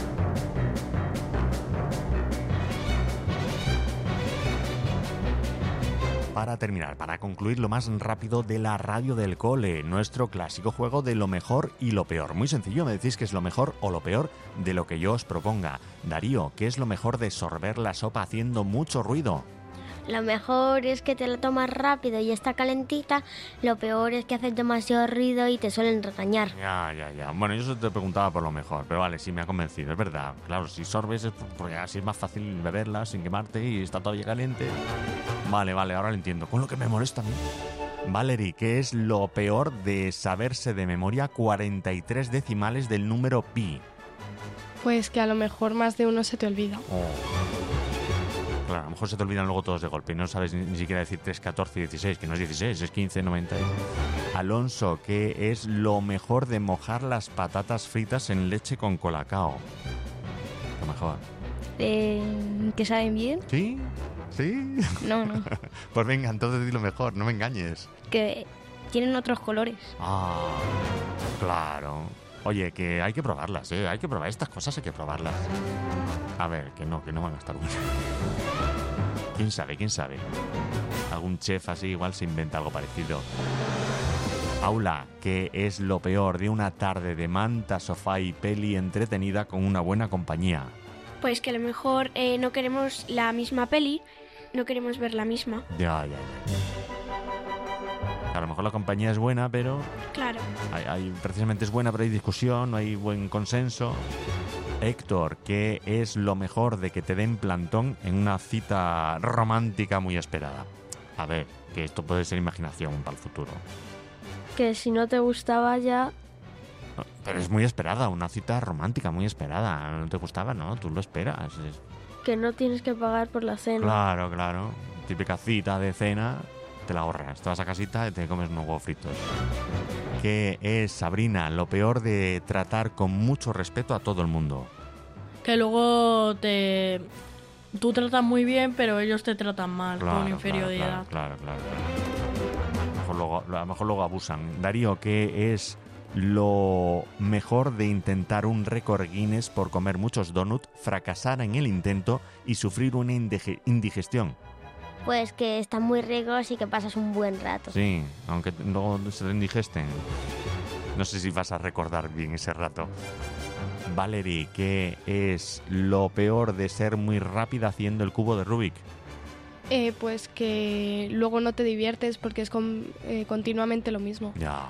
Para terminar, para concluir lo más rápido de la radio del cole, nuestro clásico juego de lo mejor y lo peor. Muy sencillo, me decís qué es lo mejor o lo peor de lo que yo os proponga. Darío, ¿qué es lo mejor de sorber la sopa haciendo mucho ruido? lo mejor es que te la tomas rápido y está calentita. Lo peor es que haces demasiado ruido y te suelen regañar. Ya, ya, ya. Bueno, yo solo te preguntaba por lo mejor, pero vale, sí me ha convencido, es verdad. Claro, si sorbes es porque así es más fácil beberla sin quemarte y está todavía caliente. Vale, vale, ahora lo entiendo. Con lo que me molesta a mí. Valerie, ¿qué es lo peor de saberse de memoria cuarenta y tres decimales del número pi? Pues que a lo mejor más de uno se te olvida. Oh. Claro, a lo mejor se te olvidan luego todos de golpe y no sabes ni, ni siquiera decir tres, catorce y dieciséis, que no es dieciséis, es quince, noventa. Alonso, ¿qué es lo mejor de mojar las patatas fritas en leche con colacao? Lo mejor. Eh, ¿Que saben bien? ¿Sí? ¿Sí? No, no. Pues venga, entonces di lo mejor, no me engañes. Que tienen otros colores. Ah, claro. Oye, que hay que probarlas, ¿eh? Hay que probar estas cosas, hay que probarlas. A ver, que no, que no van a estar buenas. ¿Quién sabe, quién sabe? Algún chef así igual se inventa algo parecido. Paula, ¿qué es lo peor de una tarde de manta, sofá y peli entretenida con una buena compañía? Pues que a lo mejor eh, no queremos la misma peli, no queremos ver la misma. Ya, ya, ya. A lo mejor la compañía es buena, pero... Claro. Hay, hay, precisamente es buena, pero hay discusión, no hay buen consenso. Héctor, ¿qué es lo mejor de que te den plantón en una cita romántica muy esperada? A ver, que esto puede ser imaginación para el futuro. Que si no te gustaba ya... Pero es muy esperada, una cita romántica muy esperada. ¿No te gustaba? No, tú lo esperas. Es... Que no tienes que pagar por la cena. Claro, claro. Típica cita de cena, te la ahorras. Te vas a casita y te comes unos huevos fritos. ¿Qué es, Sabrina, lo peor de tratar con mucho respeto a todo el mundo? Que luego te... Tú tratas muy bien, pero ellos te tratan mal, claro, con inferioridad. Claro, claro, claro. claro. A lo mejor luego, a lo mejor luego abusan. Darío, ¿qué es lo mejor de intentar un récord Guinness por comer muchos donuts, fracasar en el intento y sufrir una indige- indigestión? Pues que están muy ricos y que pasas un buen rato. Sí, aunque luego se te indigesten. No sé si vas a recordar bien ese rato. Valerie, ¿qué es lo peor de ser muy rápida haciendo el cubo de Rubik? Eh, pues que luego no te diviertes porque es con, eh, continuamente lo mismo. Ya.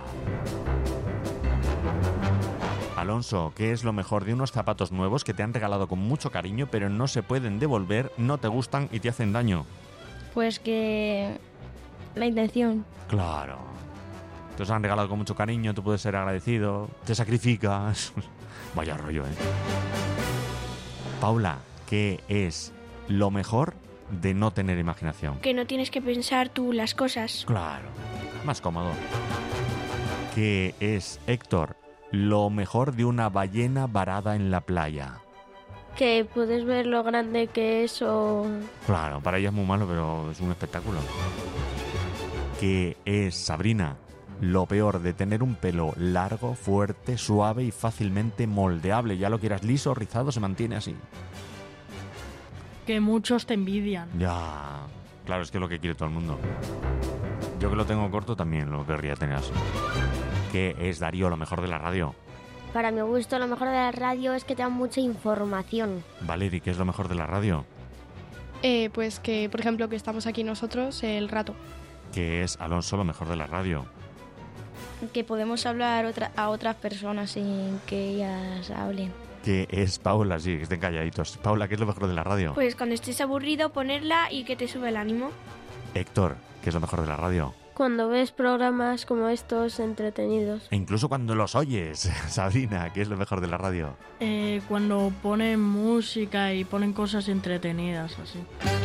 Alonso, ¿qué es lo mejor de unos zapatos nuevos que te han regalado con mucho cariño pero no se pueden devolver, no te gustan y te hacen daño? Pues que la intención. Claro. Te los han regalado con mucho cariño, tú puedes ser agradecido, te sacrificas. Vaya rollo, ¿eh? Paula, ¿qué es lo mejor de no tener imaginación? Que no tienes que pensar tú las cosas. Claro, más cómodo. ¿Qué es, Héctor, lo mejor de una ballena varada en la playa? Que puedes ver lo grande que es o... Claro, para ella es muy malo, pero es un espectáculo. ¿Qué es, Sabrina, lo peor de tener un pelo largo, fuerte, suave y fácilmente moldeable? Ya lo quieras liso o rizado, se mantiene así. Que muchos te envidian. Ya, claro, es que es lo que quiere todo el mundo. Yo que lo tengo corto también lo querría tener así. ¿Qué es, Darío, lo mejor de la radio? Para mi gusto, lo mejor de la radio es que te dan mucha información. Valerie, ¿qué es lo mejor de la radio? Eh, pues que, por ejemplo, que estamos aquí nosotros el rato. ¿Qué es, Alonso, lo mejor de la radio? Que podemos hablar otra, a otras personas sin que ellas hablen. ¿Qué es, Paula? Sí, que estén calladitos. Paula, ¿qué es lo mejor de la radio? Pues cuando estés aburrido, ponerla y que te sube el ánimo. Héctor, ¿qué es lo mejor de la radio? Cuando ves programas como estos entretenidos. E incluso cuando los oyes. Sabrina, ¿qué es lo mejor de la radio? Eh, cuando ponen música y ponen cosas entretenidas, así.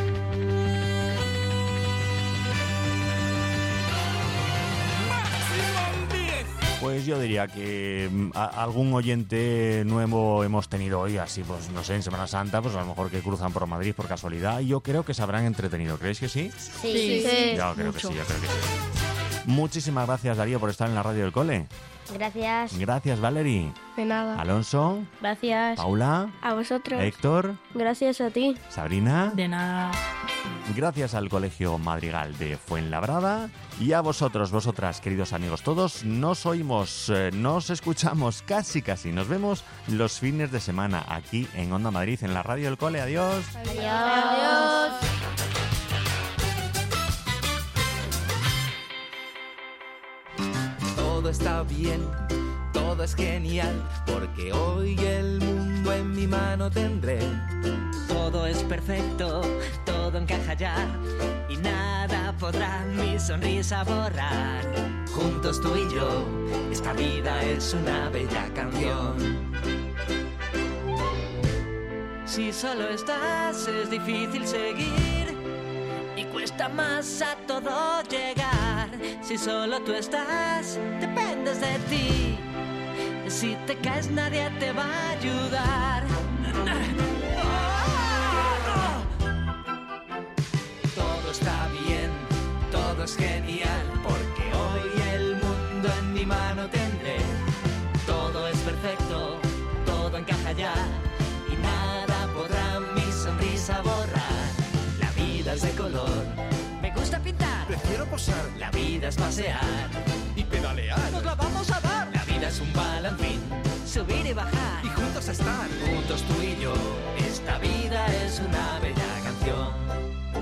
Pues yo diría que a, algún oyente nuevo hemos tenido hoy, así pues no sé, en Semana Santa, pues a lo mejor que cruzan por Madrid por casualidad, y yo creo que se habrán entretenido. ¿Creéis que sí? Sí, sí. sí. Yo creo Mucho. que sí, yo creo que sí. Muchísimas gracias, Darío, por estar en la radio del cole. Gracias. Gracias, Valerie. De nada. Alonso. Gracias. Paula. A vosotros. Héctor. Gracias a ti. Sabrina. De nada. Gracias al Colegio Madrigal de Fuenlabrada y a vosotros, vosotras, queridos amigos todos. Nos oímos, eh, nos escuchamos casi casi. Nos vemos los fines de semana aquí en Onda Madrid, en la radio del cole. Adiós. Adiós. Adiós. está bien, todo es genial, porque hoy el mundo en mi mano tendré. Todo es perfecto, todo encaja ya, y nada podrá mi sonrisa borrar. Juntos tú y yo, esta vida es una bella canción. Si solo estás es difícil seguir y cuesta más a todo llegar. Si solo tú estás, dependes de ti. Si te caes nadie te va a ayudar. Todo está bien, todo es genial, porque hoy el mundo en mi mano tendré. Todo es perfecto, todo encaja ya, y nada podrá mi sonrisa borrar. La vida es de color, me gusta pintar, prefiero posar. La vida es pasear y pedalear, nos la vamos a dar. La vida es un balancín, subir y bajar, y juntos estar. Juntos tú y yo, esta vida es una bella canción.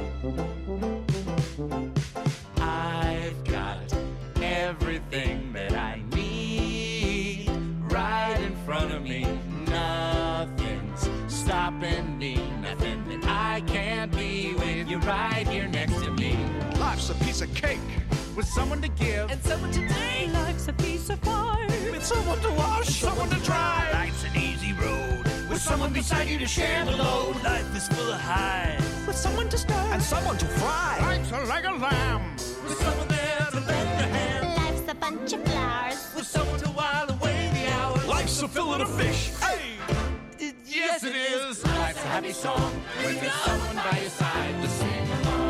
I've got everything that I need right in front of me. Nothing's stopping me, nothing that I can't be with you right here next to me. Life's a piece of cake with someone to give and someone to take. Life's a piece of pie with someone to wash, someone to dry. Life's an easy road with someone beside you to share the load. Life is full of highs with someone to stir and someone to fry. Life's like a lamb with someone there to lend a hand. Life's a bunch of flowers with someone to while away the hours. Life's a fillet of fish. Hey, yes it is. Life's a happy song when there's someone by your side to sing along.